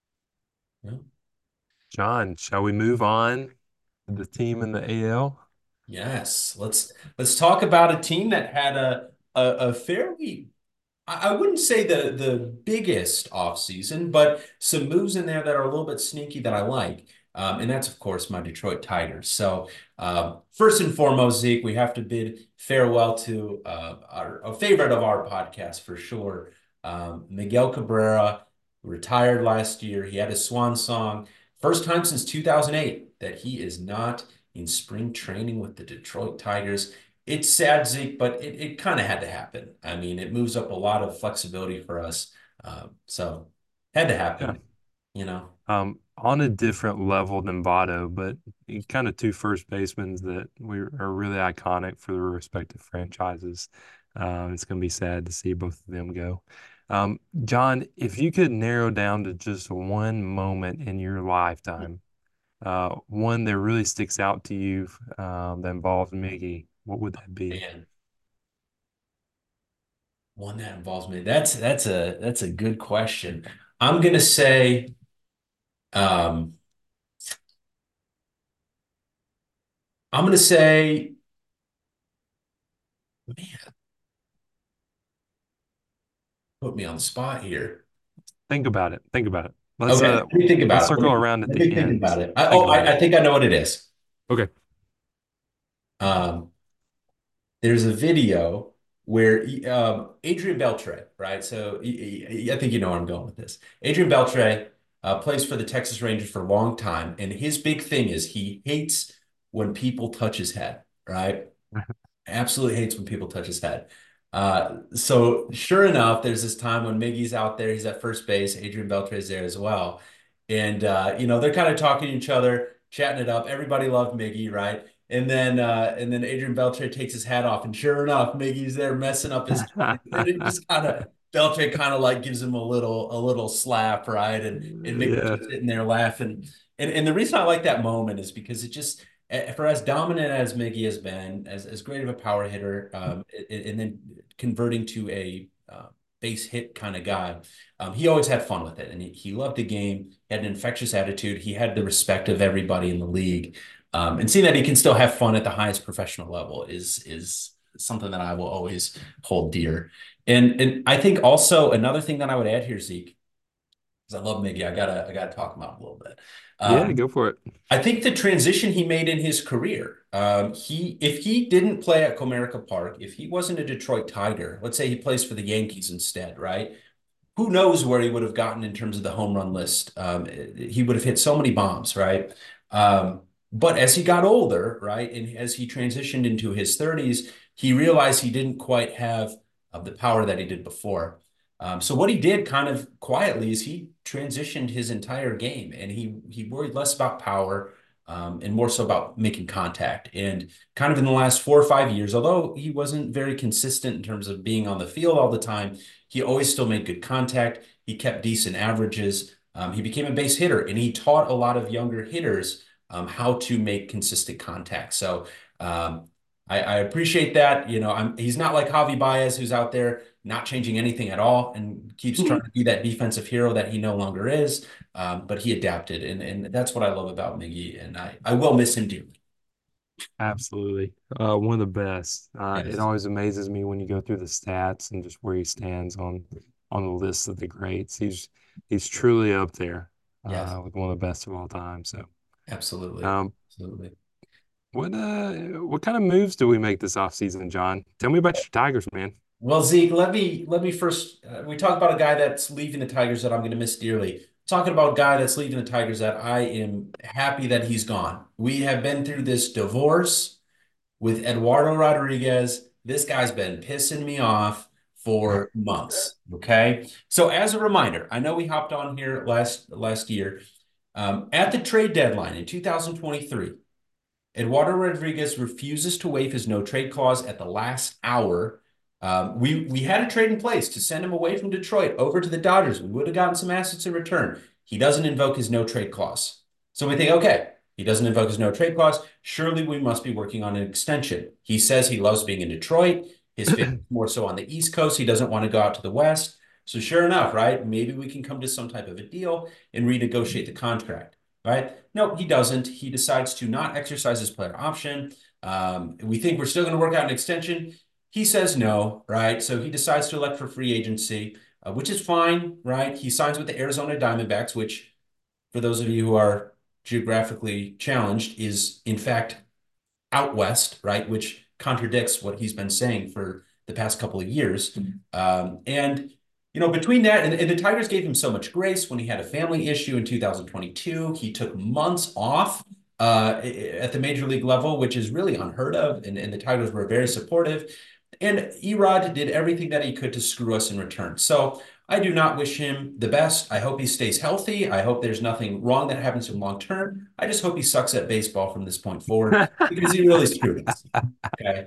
Yeah. John, shall we move on to the team in the A L? Yes. Let's let's talk about a team that had a a, a fairly I I wouldn't say the the biggest offseason, but some moves in there that are a little bit sneaky that I like. Um, and that's, of course, my Detroit Tigers. So, um, first and foremost, Zeke, we have to bid farewell to uh, our, a favorite of our podcast for sure. Um, Miguel Cabrera retired last year. He had his swan song. First time since two thousand eight that he is not in spring training with the Detroit Tigers. It's sad, Zeke, but it, it kind of had to happen. I mean, it moves up a lot of flexibility for us. Um, so had to Yeah. happen, you know. Um, on a different level than Votto, but kind of two first basemen that we are really iconic for their respective franchises. Um, it's going to be sad to see both of them go. Um, John, if you could narrow down to just one moment in your lifetime, uh, one that really sticks out to you, um, that involves Miggy, what would that be? Man, one that involves me. That's that's a that's a good question. I'm gonna say, um, I'm gonna say, man, put me on the spot here. Think about it. Think about it. Let's Okay, uh, let me think let's about it. Let circle me around at let the me think end. about it. I, Think oh, about I, it. I think I know what it is. Okay. Um, there's a video where um, Adrian Beltre, right? So I think you know where I'm going with this. Adrian Beltre uh, plays for the Texas Rangers for a long time, and his big thing is he hates when people touch his head, right? Absolutely hates when people touch his head. Uh, so sure enough, there's this time when Miggy's out there, he's at first base, Adrian Beltre's there as well. And uh, you know, they're kind of talking to each other, chatting it up. Everybody loved Miggy, right? And then uh, and then Adrian Beltre takes his hat off, and sure enough, Miggy's there messing up his and it just kind of Beltre kind of like gives him a little a little slap, right? And and Miggy's Yeah. just sitting there laughing. And and the reason I like that moment is because it just for as dominant as Miggy has been, as, as great of a power hitter, um, and, and then converting to a uh, base hit kind of guy, um, he always had fun with it. And he, he loved the game. He had an infectious attitude. He had the respect of everybody in the league. Um, and seeing that he can still have fun at the highest professional level is is something that I will always hold dear. And and I think also another thing that I would add here, Zeke, because I love Miggy, I gotta I gotta talk about him a little bit. Yeah, Um, go for it. I think the transition he made in his career, um, he if he didn't play at Comerica Park, if he wasn't a Detroit Tiger, let's say he plays for the Yankees instead, right? Who knows where he would have gotten in terms of the home run list? Um, he would have hit so many bombs, right? Um, but as he got older, right, and as he transitioned into his thirties, he realized he didn't quite have uh, the power that he did before. Um, so what he did kind of quietly is he transitioned his entire game, and he he worried less about power um, and more so about making contact. And kind of in the last four or five years, although he wasn't very consistent in terms of being on the field all the time, he always still made good contact. He kept decent averages. Um, he became a base hitter, and he taught a lot of younger hitters um, how to make consistent contact. So um, I, I appreciate that. You know, I'm, he's not like Javi Baez, who's out there not changing anything at all and keeps trying to be that defensive hero that he no longer is. Um, but he adapted, and and that's what I love about Miggy, and I I will miss him dearly. Absolutely. Uh, one of the best. Uh, it Yes, always amazes me when you go through the stats and just where he stands on on the list of the greats. He's he's truly up there yes, uh, with one of the best of all time. So, absolutely, um, absolutely. What uh what kind of moves do we make this offseason, John? Tell me about your Tigers, man. Well, Zeke, let me let me first. Uh, we talk about a guy that's leaving the Tigers that I'm going to miss dearly. Talking about a guy that's leaving the Tigers that I am happy that he's gone. We have been through this divorce with Eduardo Rodriguez. This guy's been pissing me off for months. Okay, so as a reminder, I know we hopped on here last last year um, at the trade deadline in two thousand twenty-three. Eduardo Rodriguez refuses to waive his no trade clause at the last hour. Um, we we had a trade in place to send him away from Detroit over to the Dodgers. We would have gotten some assets in return. He doesn't invoke his no trade clause. So we think, okay, he doesn't invoke his no trade clause. Surely we must be working on an extension. He says he loves being in Detroit. His family's more so on the East Coast. He doesn't want to go out to the West. So sure enough, right? Maybe we can come to some type of a deal and renegotiate the contract, right? No, he doesn't. He decides to not exercise his player option. Um, we think we're still going to work out an extension. He says no, right? So he decides to elect for free agency, uh, which is fine, right? He signs with the Arizona Diamondbacks, which, for those of you who are geographically challenged, is in fact out west, right? Which contradicts what he's been saying for the past couple of years. Um, and you know, between that and, and the Tigers gave him so much grace when he had a family issue in two thousand twenty-two. He took months off uh, at the major league level, which is really unheard of. And, and the Tigers were very supportive. And Erod did everything that he could to screw us in return. So I do not wish him the best. I hope he stays healthy. I hope there's nothing wrong that happens to him long term. I just hope he sucks at baseball from this point forward because he really screwed us. Okay.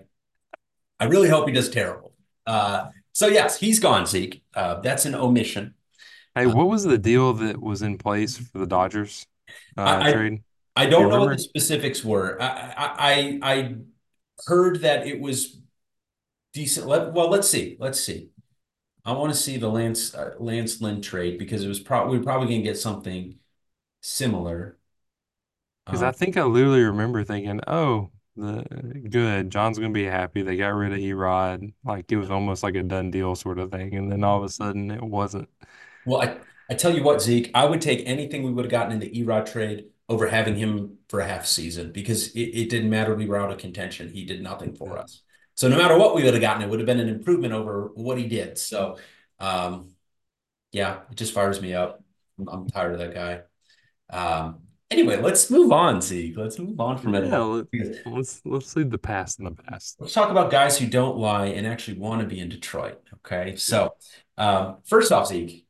I really hope he does terrible. Uh, so yes, he's gone, Zeke. Uh, that's an omission. Hey, Uh, what was the deal that was in place for the Dodgers uh I, I trade? I Do you don't know what the remember? specifics were. I I I, I heard that it was decent. Let, well, let's see. Let's see. I want to see the Lance uh, Lance Lynn trade because it was probably we're probably gonna get something similar. Because I Um, think I literally remember thinking, oh, the good, John's gonna be happy. They got rid of Erod. Like it was almost like a done deal sort of thing. And then all of a sudden it wasn't. well, I, I tell you what, Zeke, I would take anything we would have gotten in the Erod trade over having him for a half season because it, it didn't matter. We were out of contention. He did nothing for us. So no matter what we would have gotten, it would have been an improvement over what he did. So um, yeah, it just fires me up. I'm, I'm tired of that guy. Um, anyway, let's move on, Zeke. Let's move on from Yeah, Eduardo. let, let's let's leave the past in the past. Let's talk about guys who don't lie and actually want to be in Detroit. Okay. So um, first off, Zeke,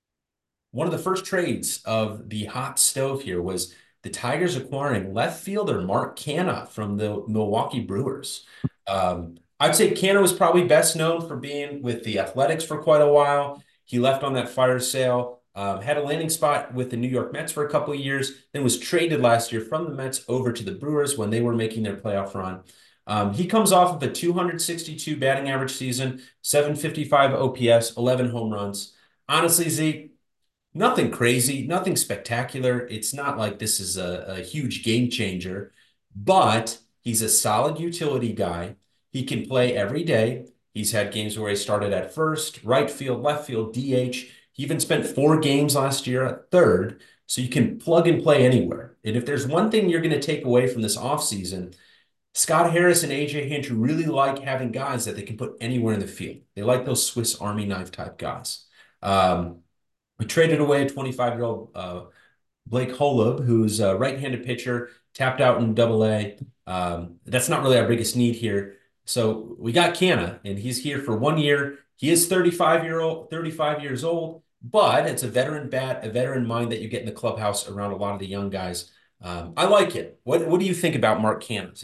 one of the first trades of the hot stove here was the Tigers acquiring left fielder Mark Canha from the Milwaukee Brewers. Um, I'd say Canha was probably best known for being with the Athletics for quite a while. He left on that fire sale, um, had a landing spot with the New York Mets for a couple of years, then was traded last year from the Mets over to the Brewers when they were making their playoff run. Um, he comes off of a two hundred sixty-two batting average season, seven fifty-five O P S, eleven home runs. Honestly, Zeke, nothing crazy, nothing spectacular. It's not like this is a, a huge game changer, but he's a solid utility guy. He can play every day. He's had games where he started at first, right field, left field, D H. He even spent four games last year at third. So you can plug and play anywhere. And if there's one thing you're going to take away from this offseason, Scott Harris and A J Hinch really like having guys that they can put anywhere in the field. They like those Swiss Army knife type guys. Um, we traded away a twenty-five-year-old uh, Blake Holub, who's a right-handed pitcher, tapped out in Double A. Um, that's not really our biggest need here. So we got Canha, and he's here for one year. He is thirty-five year old, thirty-five years old, but it's a veteran bat, a veteran mind that you get in the clubhouse around a lot of the young guys. Um, I like it. What What do you think about Mark Canha?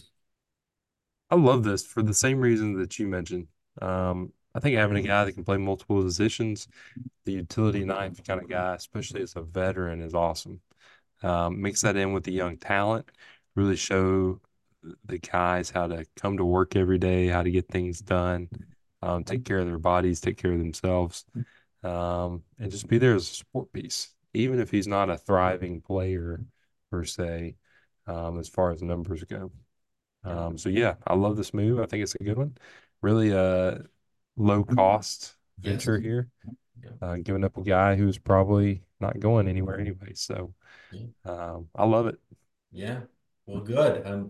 I love this for the same reason that you mentioned. Um, I think having a guy that can play multiple positions, the utility ninth kind of guy, especially as a veteran, is awesome. Um, mix that in with the young talent, really show the guys how to come to work every day, how to get things done, um, take care of their bodies, take care of themselves, um, and just be there as a support piece, even if he's not a thriving player per se, um, as far as numbers go. Yeah. Um, so yeah, I love this move. I think it's a good one. Really a low cost Yes. venture here, Yeah. uh, giving up a guy who's probably not going anywhere anyway. So Yeah. um, I love it. Yeah. Well, good. Um,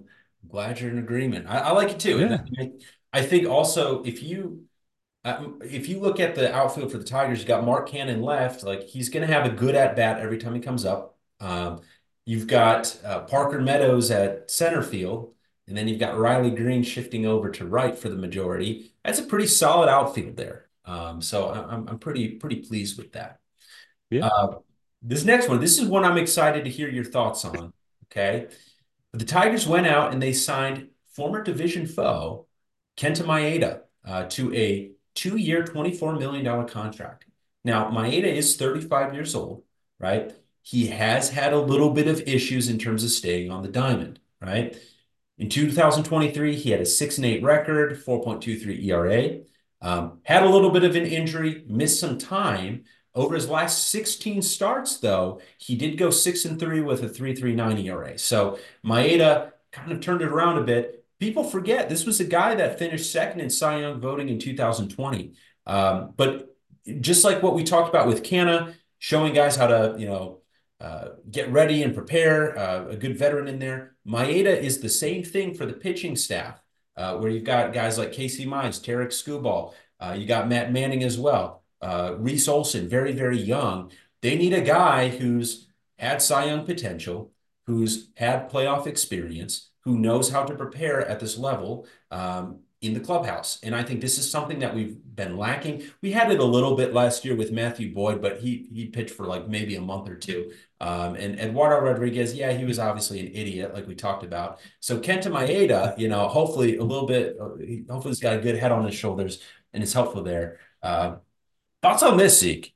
Glad you're in agreement. I, I like it too. And Yeah. I, I think also if you uh, if you look at the outfield for the Tigers, you got Mark Cannon left. Like he's going to have a good at bat every time he comes up. Um, you've got uh, Parker Meadows at center field, and then you've got Riley Green shifting over to right for the majority. That's a pretty solid outfield there. Um, so I- I'm I'm pretty pretty pleased with that. Yeah. Uh, this next one, this is one I'm excited to hear your thoughts on. Okay. But the Tigers went out and they signed former division foe Kenta Maeda uh, to a two-year, twenty-four million dollars contract. Now, Maeda is thirty-five years old, right? He has had a little bit of issues in terms of staying on the diamond, right? In two thousand twenty-three, he had a six and eight record, four point two three E R A. Um, had a little bit of an injury, missed some time. Over his last sixteen starts, though, he did go six and three with a three point three nine E R A. So Maeda kind of turned it around a bit. People forget this was a guy that finished second in Cy Young voting in two thousand twenty. Um, but just like what we talked about with Canna, showing guys how to, you know, uh, get ready and prepare, uh, a good veteran in there. Maeda is the same thing for the pitching staff, uh, where you've got guys like Casey Mize, Tarek Skubal, uh, you got Matt Manning as well, uh, Reese Olson, very, very young. They need a guy who's had Cy Young potential, who's had playoff experience, who knows how to prepare at this level um, in the clubhouse. And I think this is something that we've been lacking. We had it a little bit last year with Matthew Boyd, but he he pitched for like maybe a month or two. Um, and Eduardo Rodriguez, yeah, he was obviously an idiot, like we talked about. So Kenta Maeda, you know, hopefully a little bit, uh, hopefully he's got a good head on his shoulders and it's helpful there. Uh, thoughts on this, Zeke?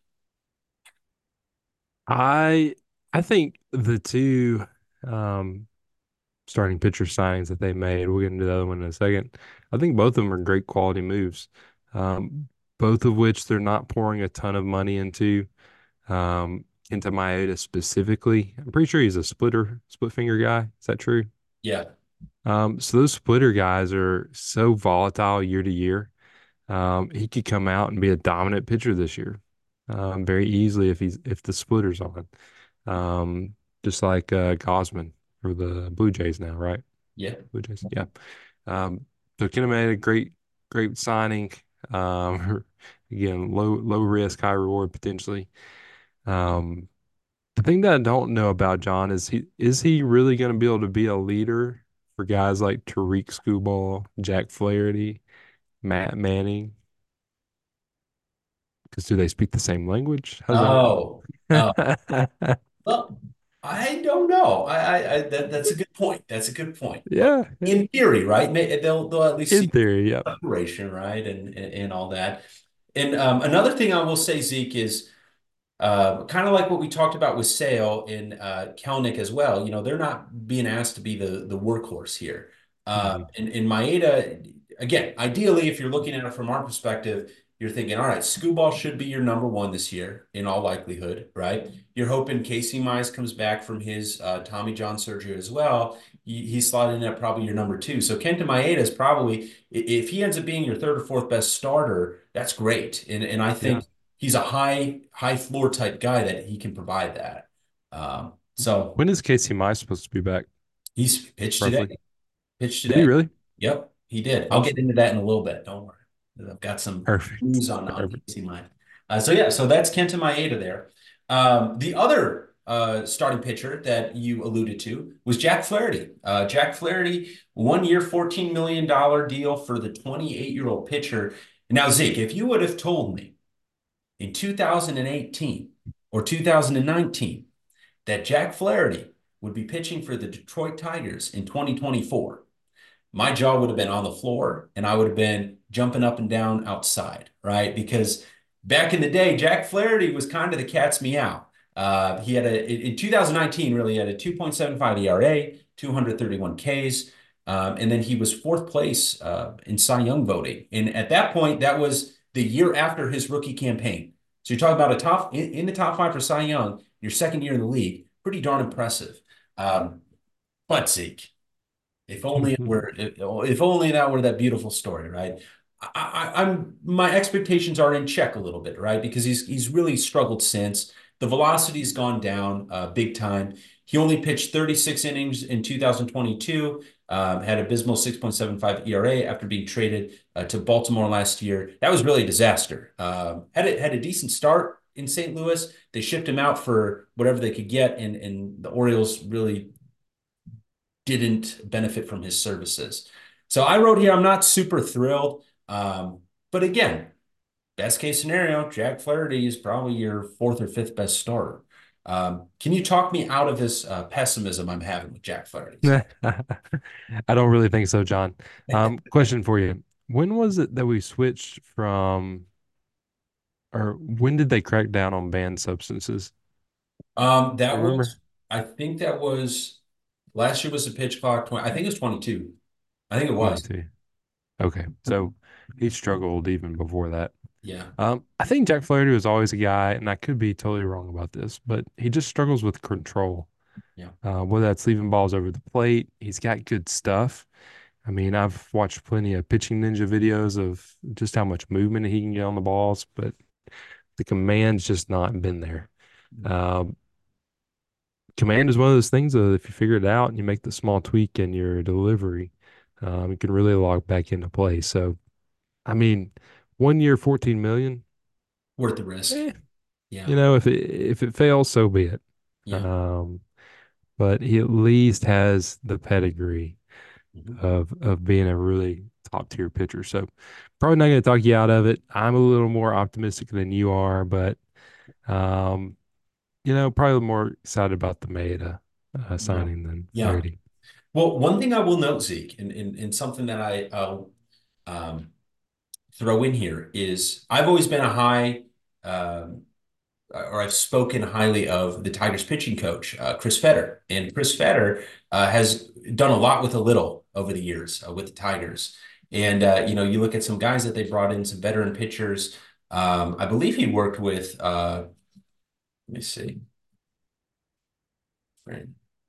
I I think the two um starting pitcher signings that they made, we'll get into the other one in a second. I think both of them are great quality moves. Um, both of which they're not pouring a ton of money into. Um, into Maeda specifically. I'm pretty sure he's a splitter, split finger guy. Is that true? Yeah, Um, so those splitter guys are so volatile year to year. Um, he could come out and be a dominant pitcher this year, um, very easily if he's if the splitter's on. Um, just like uh, Gosman for the Blue Jays now, right? yeah, Blue Jays, yeah. Um, so Kenna made a great, great signing. Um, again, low low risk, high reward potentially. Um, the thing that I don't know about John is he is he really going to be able to be a leader for guys like Tariq Skubal, Jack Flaherty, Matt Manning? Because do they speak the same language? How's oh, oh, that? well, I don't know. I, I, I that, that's a good point. That's a good point. Like Yeah, yeah. in theory, right? May, they'll they'll at least In see theory, yeah. preparation, right, and, and and all that. And um, another thing I will say, Zeke, is uh, kind of like what we talked about with Sale and uh, Kelnick as well. You know, they're not being asked to be the the workhorse here. Uh, Hmm. and, and Maeda, again, ideally, if you're looking at it from our perspective, you're thinking, all right, Skubal should be your number one this year in all likelihood, right? You're hoping Casey Mize comes back from his uh, Tommy John surgery as well. He, he's slotting in at probably your number two. So Kenta Maeda is probably, if he ends up being your third or fourth best starter, that's great. And and I Yeah. think he's a high high floor type guy that he can provide that. Um, so When is Casey Mize supposed to be back, he's pitched today. roughly? Pitched Did he today. really? Yep, he did. I'll get Awesome. into that in a little bit. Don't worry. I've got some Perfect. news on on Perfect. Casey Mize. Uh, so yeah, so that's Kenta Maeda there. Um, the other uh, starting pitcher that you alluded to was Jack Flaherty. Uh, Jack Flaherty, one year, fourteen million dollar deal for the twenty-eight year old pitcher. Now, Zeke, if you would have told me in two thousand eighteen or two thousand nineteen that Jack Flaherty would be pitching for the Detroit Tigers in twenty twenty-four, my jaw would have been on the floor and I would have been jumping up and down outside, right? Because back in the day, Jack Flaherty was kind of the cat's meow. Uh, he had a, in two thousand nineteen, really, he had a two point seven five E R A, two hundred thirty-one Ks. Um, and then he was fourth place uh, in Cy Young voting. And at that point, that was the year after his rookie campaign. So you're talking about a top in, in the top five for Cy Young, your second year in the league. Pretty darn impressive. Um, but Zeke, if only it were, if, if only that were that beautiful story, right? I, I, I'm my expectations are in check a little bit, right? Because he's he's really struggled since the velocity's gone down uh, big time. He only pitched thirty-six innings in two thousand twenty-two. Um, had abysmal six point seven five E R A after being traded uh, to Baltimore last year. That was really a disaster. Um, had a, had a decent start in Saint Louis. They shipped him out for whatever they could get, and and the Orioles really didn't benefit from his services. So I wrote here, I'm not super thrilled. Um, but again, best case scenario, Jack Flaherty is probably your fourth or fifth best starter. Um, can you talk me out of this uh, pessimism I'm having with Jack Flaherty? I don't really think so, John. Um, question for you. When was it that we switched from, or when did they crack down on banned substances? Um, Do that you was, remember? I think that was last year was the pitch clock twenty. I think it was twenty-two. I think it was. twenty-two. Okay. So he struggled even before that. Yeah. Um, I think Jack Flaherty was always a guy, and I could be totally wrong about this, but he just struggles with control. Yeah. Uh, whether that's leaving balls over the plate, he's got good stuff. I mean, I've watched plenty of pitching ninja videos of just how much movement he can get on the balls, but the command's just not been there. Um, Command is one of those things that if you figure it out and you make the small tweak in your delivery, um, it can really log back into play. So, I mean, one year, fourteen million, Worth the risk. eh, Yeah. you know, if it if it fails, so be it. Yeah. Um, but he at least has the pedigree Mhm. of of being a really top tier pitcher. So probably not going to talk you out of it. I'm a little more optimistic than you are, but um, you know, probably more excited about the Maeda uh, Yeah. signing than Yeah. Flaherty. Well, one thing I will note, Zeke, and, and, and something that I, I'll um, throw in here is I've always been a high, um, or I've spoken highly of the Tigers pitching coach, uh, Chris Fetter. And Chris Fetter uh, has done a lot with a little over the years uh, with the Tigers. And, uh, you know, you look at some guys that they brought in, some veteran pitchers. Um, I believe he worked with, uh, let me see. Right.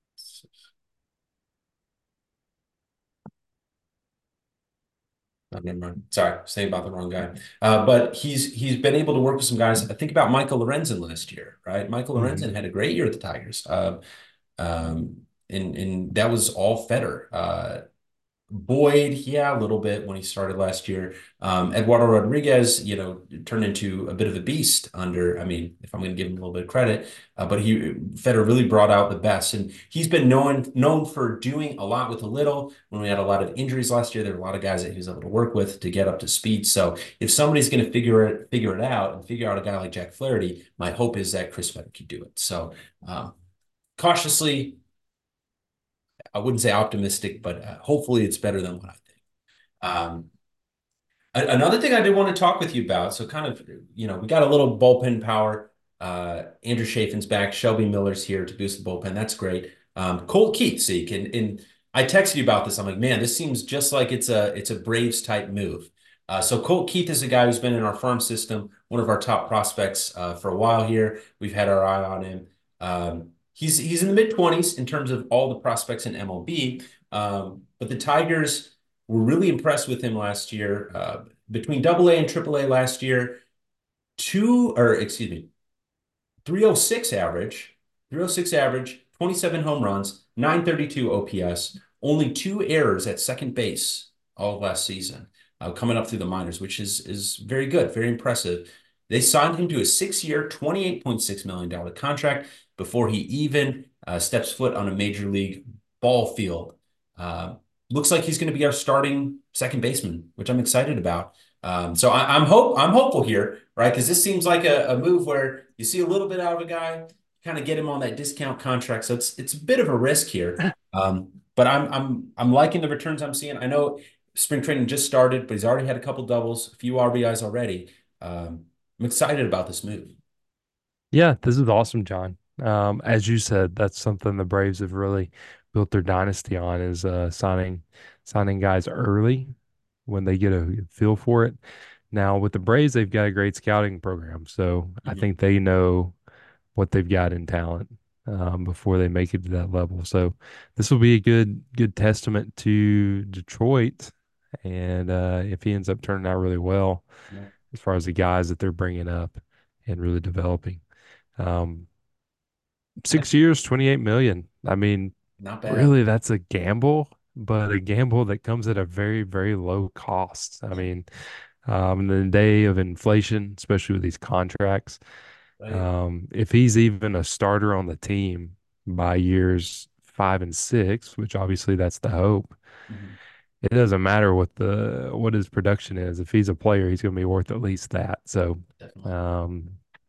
Oh, never mind. Sorry, saying about the wrong guy. Uh, but he's he's been able to work with some guys. I think about Michael Lorenzen last year, right? Michael Hmm. Lorenzen had a great year at the Tigers. Uh, um, and and that was all Fetter. Uh, Boyd, yeah, a little bit when he started last year. Um, Eduardo Rodriguez, you know, turned into a bit of a beast under, I mean, if I'm going to give him a little bit of credit, uh, but he Federer really brought out the best. And he's been known known for doing a lot with a little. When we had a lot of injuries last year, there were a lot of guys that he was able to work with to get up to speed. So if somebody's going to figure it figure it out and figure out a guy like Jack Flaherty, my hope is that Chris Federer can do it. So um, cautiously, I wouldn't say optimistic, but uh, hopefully it's better than what I think. Um, Another thing I did want to talk with you about, so kind of, you know, we got a little bullpen power. Uh, Andrew Chafin's back, Shelby Miller's here to boost the bullpen. That's great. Um, Colt Keith, Zeke, and, and I texted you about this. I'm like, man, this seems just like it's a it's a Braves type move. Uh, so Colt Keith is a guy who's been in our farm system, one of our top prospects uh, for a while here. We've had our eye on him. Um, he's he's in the mid twenties in terms of all the prospects in M L B. Um, but the Tigers were really impressed with him last year. Uh, between Double A and Triple A last year, two or excuse me, three oh six average, three oh six average, twenty-seven home runs, nine thirty-two O P S, only two errors at second base all of last season, uh, coming up through the minors, which is is very good, very impressive. They signed him to a six-year, twenty-eight point six million dollars contract before he even uh, steps foot on a major league ball field. Uh, looks like he's going to be our starting second baseman, which I'm excited about. Um, so I, I'm hope I'm hopeful here, right? Because this seems like a, a move where you see a little bit out of a guy, kind of get him on that discount contract. So it's it's a bit of a risk here. Um, but I'm I'm I'm liking the returns I'm seeing. I know spring training just started, but he's already had a couple doubles, a few R B Is already. Um, I'm excited about this move. Yeah, this is awesome, John. Um, as you said, that's something the Braves have really built their dynasty on is uh, signing signing guys early when they get a feel for it. Now with the Braves, they've got a great scouting program, so I Mhm. think they know what they've got in talent um, before they make it to that level. So this will be a good good testament to Detroit, and uh, if he ends up turning out really well Yeah, as far as the guys that they're bringing up and really developing. Um, that's Six years, twenty-eight million. I mean, not bad. really, that's a gamble. but a gamble that comes at a very, very low cost. I Yeah, mean, um, in the day of inflation, especially with these contracts, right. um, if he's even a starter on the team by years five and six, which obviously that's the hope, Mhm. it doesn't matter what the what his production is. If he's a player, he's going to be worth at least that. So, Definitely. um,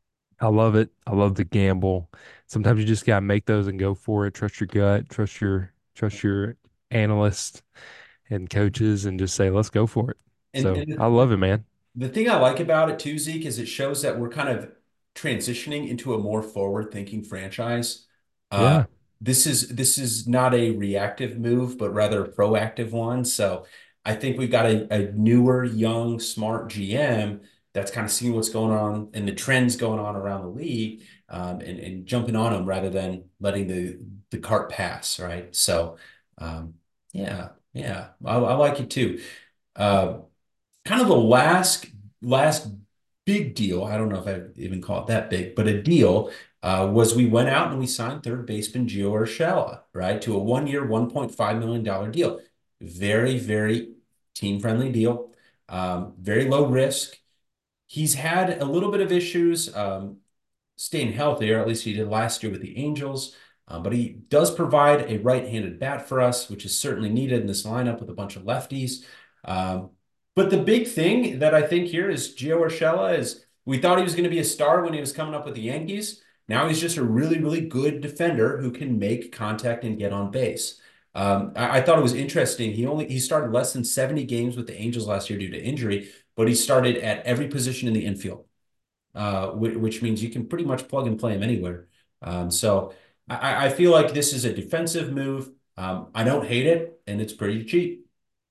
I love it. I love the gamble. Sometimes you just gotta make those and go for it. Trust your gut. Trust your trust your analysts and coaches, and just say, "Let's go for it." And, So I and love it, man. the thing I like about it too, Zeke, is it shows that we're kind of transitioning into a more forward-thinking franchise. Uh, Yeah, this is this is not a reactive move, but rather a proactive one. So I think we've got a, a newer, young, smart G M that's kind of seeing what's going on and the trends going on around the league, um, and, and jumping on them rather than letting the the cart pass, right? So um, yeah, yeah, I, I like it too. Uh, Kind of the last last big deal. I don't know if I even call it that big, but a deal uh, was we went out and we signed third baseman Gio Urshela, right, to a one year, one point five million dollar deal. Very, very team friendly deal. Um, very low risk. He's had a little bit of issues. Um, staying healthy, or at least he did last year with the Angels. Uh, but he does provide a right-handed bat for us, which is certainly needed in this lineup with a bunch of lefties. Um, but the big thing that I think here is Gio Urshela is we thought he was going to be a star when he was coming up with the Yankees. Now he's just a really, really good defender who can make contact and get on base. Um, I, I thought it was interesting. He only he started less than seventy games with the Angels last year due to injury, but he started at every position in the infield, uh, which means you can pretty much plug and play him anywhere. Um, so I, I feel like this is a defensive move. Um, I don't hate it, and it's pretty cheap.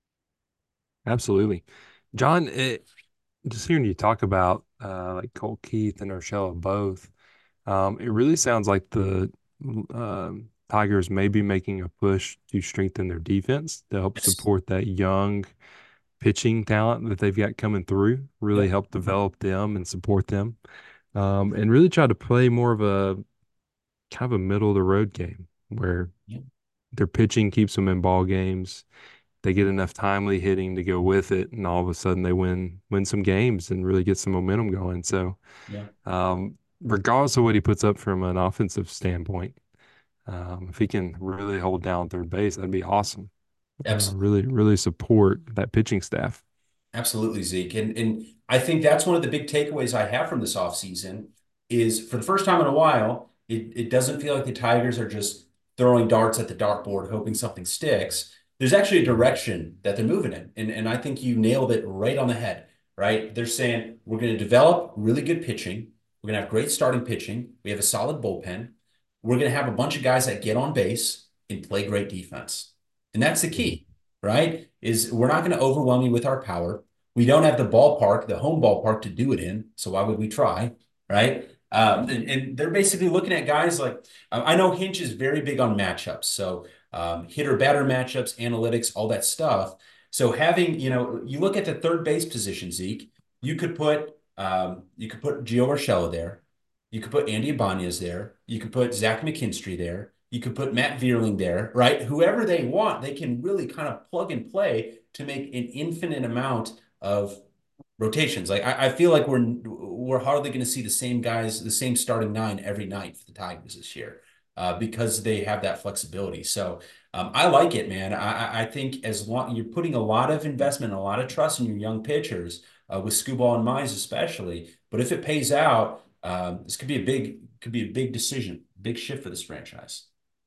absolutely, John. It, just hearing you talk about uh, like Cole Keith and Urshela both, um, it really sounds like the um, Tigers may be making a push to strengthen their defense to help Yes. support that young pitching talent that they've got coming through, really Yep. help develop them and support them, um, and really try to play more of a kind of a middle of the road game where Yep. their pitching keeps them in ball games. They get enough timely hitting to go with it, and all of a sudden they win win some games and really get some momentum going. So, Yep. um, regardless of what he puts up from an offensive standpoint, um, if he can really hold down third base, that'd be awesome. Uh, Absolutely. really, really support that pitching staff. Absolutely, Zeke. And and I think that's one of the big takeaways I have from this offseason is for the first time in a while, it, it doesn't feel like the Tigers are just throwing darts at the dartboard, hoping something sticks. There's actually a direction that they're moving in. And, and I think you nailed it right on the head, right? They're saying we're going to develop really good pitching. We're going to have great starting pitching. We have a solid bullpen. We're going to have a bunch of guys that get on base and play great defense. And that's the Mhm. key, right? Is we're not going to overwhelm you with our power. We don't have the ballpark, the home ballpark to do it in. So why would we try? Right. Um, and, and they're basically looking at guys like uh, I know Hinch is very big on matchups. So um, hitter batter matchups, analytics, all that stuff. So having, you know, you look at the third base position, Zeke, you could put um, you could put Gio Urshela there. You could put Andy Ibanez there. You could put Zach McKinstry there. You could put Matt Vierling there, right? Whoever they want, they can really kind of plug and play to make an infinite amount of rotations. Like I, I feel like we're we're hardly going to see the same guys, the same starting nine every night for the Tigers this year, uh, because they have that flexibility. So um, I like it, man. I, I think as long you're putting a lot of investment, a lot of trust in your young pitchers, uh, with Skubal and Mize especially. But if it pays out, um, this could be a big could be a big decision, big shift for this franchise.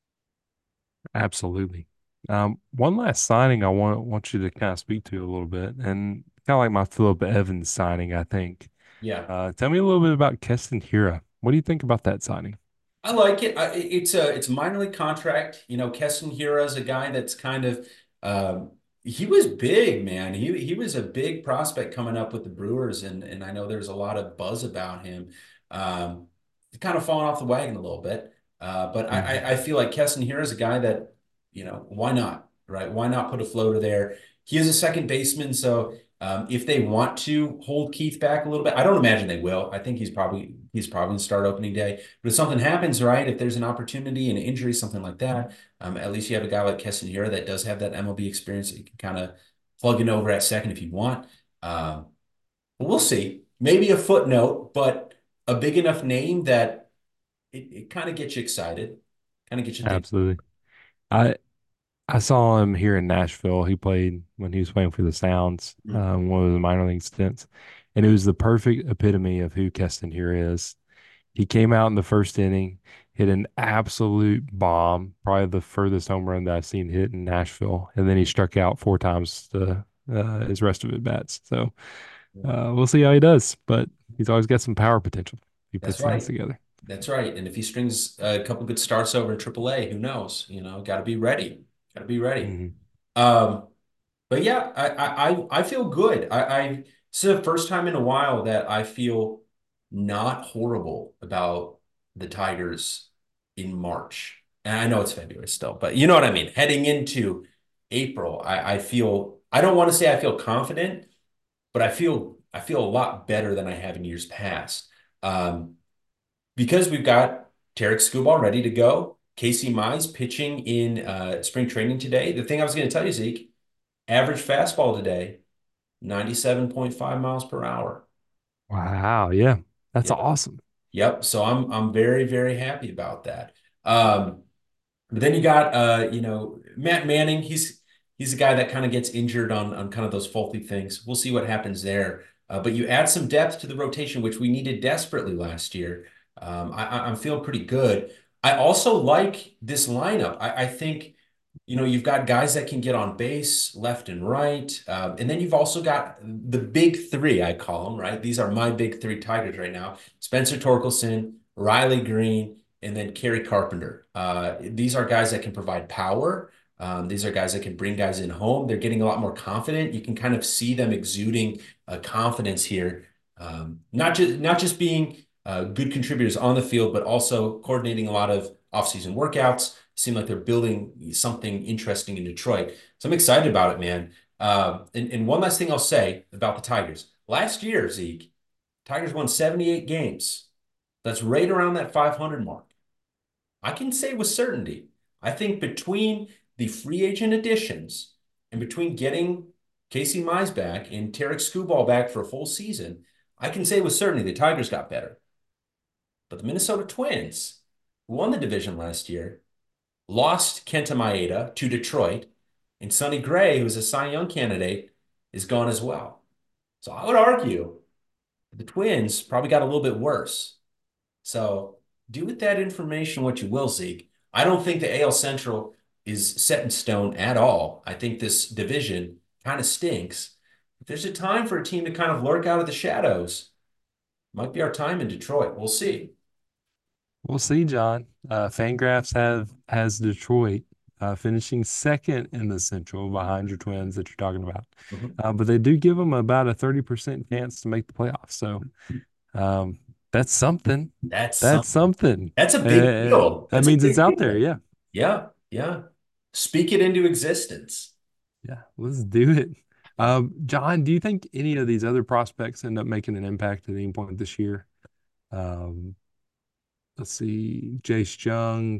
Absolutely. Um, one last signing I want want you to kind of speak to a little bit, and kind of like my Philip Evans signing, I think. Yeah. Uh, tell me a little bit about Keston Hira. What do you think about that signing? I like it. I, it's a it's a minor league contract. You know, Keston Hiura is a guy that's kind of um, he was big, man. He he was a big prospect coming up with the Brewers, and and I know there's a lot of buzz about him. Um, kind of falling off the wagon a little bit, uh, but I Hmm. I I feel like Keston Hiura is a guy that you know why not, right? Why not put a floater there? He is a second baseman, so Um, if they want to hold Keith back a little bit, I don't imagine they will. I think he's probably he's probably going to start opening day. But if something happens, right, if there's an opportunity, an injury, something like that, um, at least you have a guy like Keston here that does have that M L B experience that you can kind of plug in over at second if you want. Um, but we'll see. Maybe a footnote, but a big enough name that it, it kind of gets you excited, kind of gets you thinking. Absolutely. I I saw him here in Nashville. He played when he was playing for the Sounds, um, one of the minor league stints, and it was the perfect epitome of who Keston here is. He came out in the first inning, hit an absolute bomb, probably the furthest home run that I've seen hit in Nashville, and then he struck out four times the, uh, his rest of his bats. So uh, we'll see how he does, but he's always got some power potential. He That's puts things right. together. That's right. And if he strings a couple good starts over in triple A, who knows? You know, got to be ready. Got to be ready. Hmm. Um, but yeah, I I I I feel good. I, I This is the first time in a while that I feel not horrible about the Tigers in March. And I know it's February still, but you know what I mean. Heading into April, I, I feel I don't want to say I feel confident, but I feel I feel a lot better than I have in years past. Um, because we've got Tarek Skubal ready to go. Casey Mize pitching in uh, spring training today. The thing I was going to tell you, Zeke, average fastball today, ninety-seven point five miles per hour. Wow. Yeah. That's Yep. awesome. Yep. So I'm I'm very, very happy about that. Um, But then you got uh, you know, Matt Manning. He's he's a guy that kind of gets injured on on kind of those faulty things. We'll see what happens there. Uh, but you add some depth to the rotation, which we needed desperately last year. Um, I, I- I'm feeling pretty good. I also like this lineup. I, I think, you know, you've got guys that can get on base left and right. Um, and then you've also got the big three, I call them, right? These are my big three Tigers right now. Spencer Torkelson, Riley Green, and then Kerry Carpenter. Uh, these are guys that can provide power. Um, these are guys that can bring guys in home. They're getting a lot more confident. You can kind of see them exuding uh, confidence here. Um, not just not just being uh, good contributors on the field, but also coordinating a lot of offseason workouts. Seem like they're building something interesting in Detroit. So I'm excited about it, man. Uh, and, and one last thing I'll say about the Tigers. Last year, Zeke, Tigers won seventy-eight games. That's right around that five hundred mark. I can say with certainty, I think between the free agent additions and between getting Casey Mize back and Tarek Skubal back for a full season, I can say with certainty the Tigers got better. But the Minnesota Twins, who won the division last year, lost Kenta Maeda to Detroit, and Sonny Gray, who's a Cy Young candidate, is gone as well. So I would argue the Twins probably got a little bit worse. So do with that information what you will, Zeke. I don't think the A L Central is set in stone at all. I think this division kind of stinks. If there's a time for a team to kind of lurk out of the shadows, might be our time in Detroit. We'll see. We'll see, John. Uh, Fangraphs have has Detroit uh, finishing second in the Central behind your Twins that you're talking about. Mhm. Uh, but they do give them about a thirty percent chance to make the playoffs. So um, that's something. That's That's something. something. That's a big Uh, deal. that That's a means it's big out there. deal. Yeah. Yeah, yeah. Speak it into existence. Yeah. Let's do it. Um, John, do you think any of these other prospects end up making an impact at any point this year? Um, let's see. Jace Jung,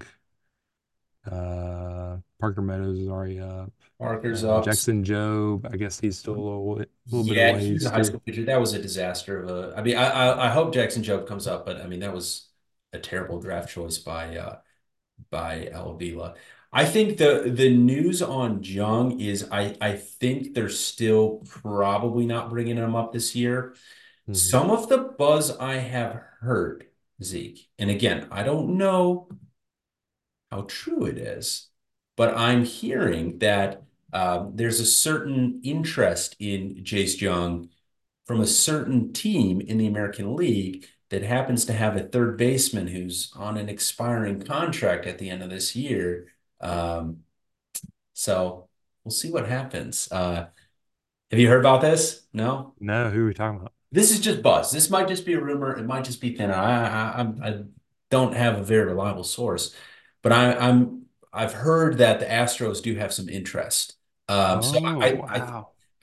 uh, Parker Meadows is already up. Parker's Uh, up. Jackson Job, I guess he's still a little, little bit of Yeah, he was a ways high to. school pitcher. That was a disaster of a. I mean, I I, I hope Jackson Jobe comes up, but I mean that was a terrible draft choice by uh by Alvila. I think the the news on Jung is I I think they're still probably not bringing him up this year. Mhm. Some of the buzz I have heard, Zeke, and again, I don't know how true it is, but I'm hearing that um, there's a certain interest in Jace Jung from a certain team in the American League that happens to have a third baseman who's on an expiring contract at the end of this year. Um, so we'll see what happens. Uh, have you heard about this? No? No, who are we talking about? This is just buzz. This might just be a rumor. It might just be thin. I, I, I, I don't have a very reliable source, but I, I'm I've heard that the Astros do have some interest. Um, so Oh, I, I wow.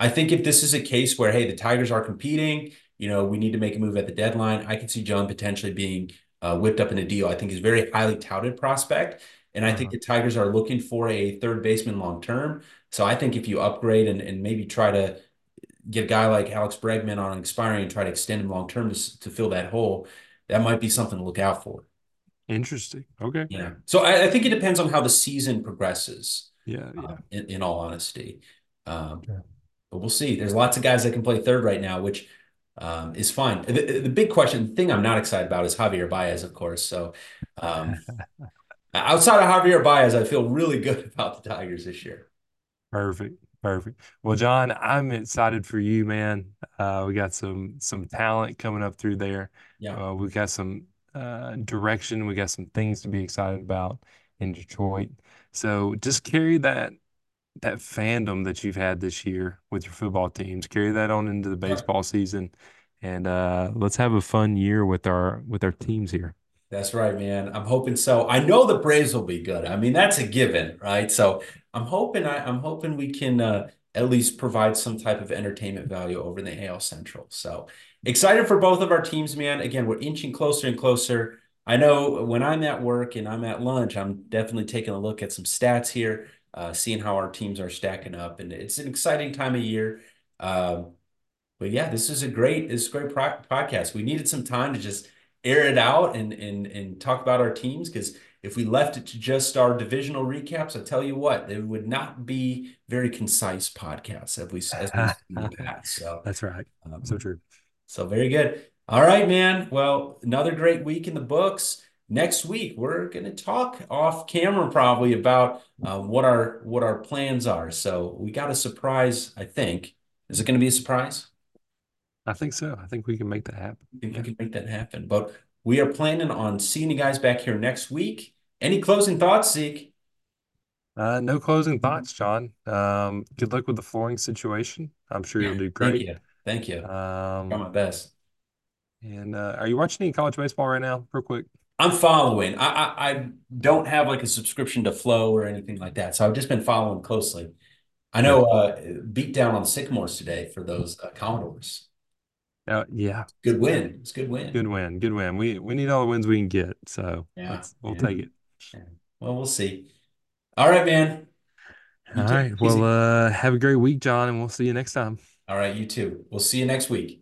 I think if this is a case where, hey, the Tigers are competing, you know, we need to make a move at the deadline, I could see John potentially being uh, whipped up in a deal. I think he's a very highly touted prospect. And I think Uh-huh. the Tigers are looking for a third baseman long term. So I think if you upgrade and, and maybe try to get a guy like Alex Bregman on expiring and try to extend him long term to, to fill that hole, that might be something to look out for. Interesting. Okay. Yeah. So I, I think it depends on how the season progresses, Yeah, yeah. um, in, in all honesty. Um, Yeah. but we'll see. There's lots of guys that can play third right now, which um, is fine. The, the big question, the thing I'm not excited about is Javier Baez, of course. So um, outside of Javier Baez, I feel really good about the Tigers this year. Perfect. Perfect. Well, John, I'm excited for you, man. Uh, we got some some talent coming up through there. Yeah. Uh, we got some uh, direction. We got some things to be excited about in Detroit. So just carry that that fandom that you've had this year with your football teams. Carry that on into the baseball season, and uh, let's have a fun year with our with our teams here. That's right, man. I'm hoping so. I know the Braves will be good. I mean, that's a given, right? So I'm hoping I, I'm hoping we can uh, at least provide some type of entertainment value over in the A L Central. So excited for both of our teams, man. Again, we're inching closer and closer. I know when I'm at work and I'm at lunch, I'm definitely taking a look at some stats here, uh, seeing how our teams are stacking up, and it's an exciting time of year. Um, but yeah, this is a great, this is a great pro podcast. We needed some time to just air it out and and and talk about our teams because if we left it to just our divisional recaps, I tell you what, it would not be very concise podcasts as we as we've seen in the past. So, That's right. So um, true. so very good. All right, man. Well, another great week in the books. Next week, we're going to talk off camera probably about uh, what our what our plans are. So we got a surprise, I think. Is it going to be a surprise? I think so. I think we can make that happen. I think we Yeah. can make that happen. But we are planning on seeing you guys back here next week. Any closing thoughts, Zeke? Uh, no closing thoughts, John. Um, good luck with the flooring situation. I'm sure you'll do Thank great. you. Thank you. Try Um, my best. and uh, are you watching any college baseball right now? Real quick. I'm following. I, I I don't have like a subscription to Flow or anything like that, so I've just been following closely. I know Good. uh, beat down on the Sycamores today for those uh, Commodores. Uh, yeah. Good Yeah. win. It's a good win. Good win. Good win. We we need all the wins we can get. So Yeah. let's we'll Yeah. take it. Yeah. Well, we'll see. All right, man. All You take it right. Well, easy. uh, have a great week, John, and we'll see you next time. All right, you too. We'll see you next week.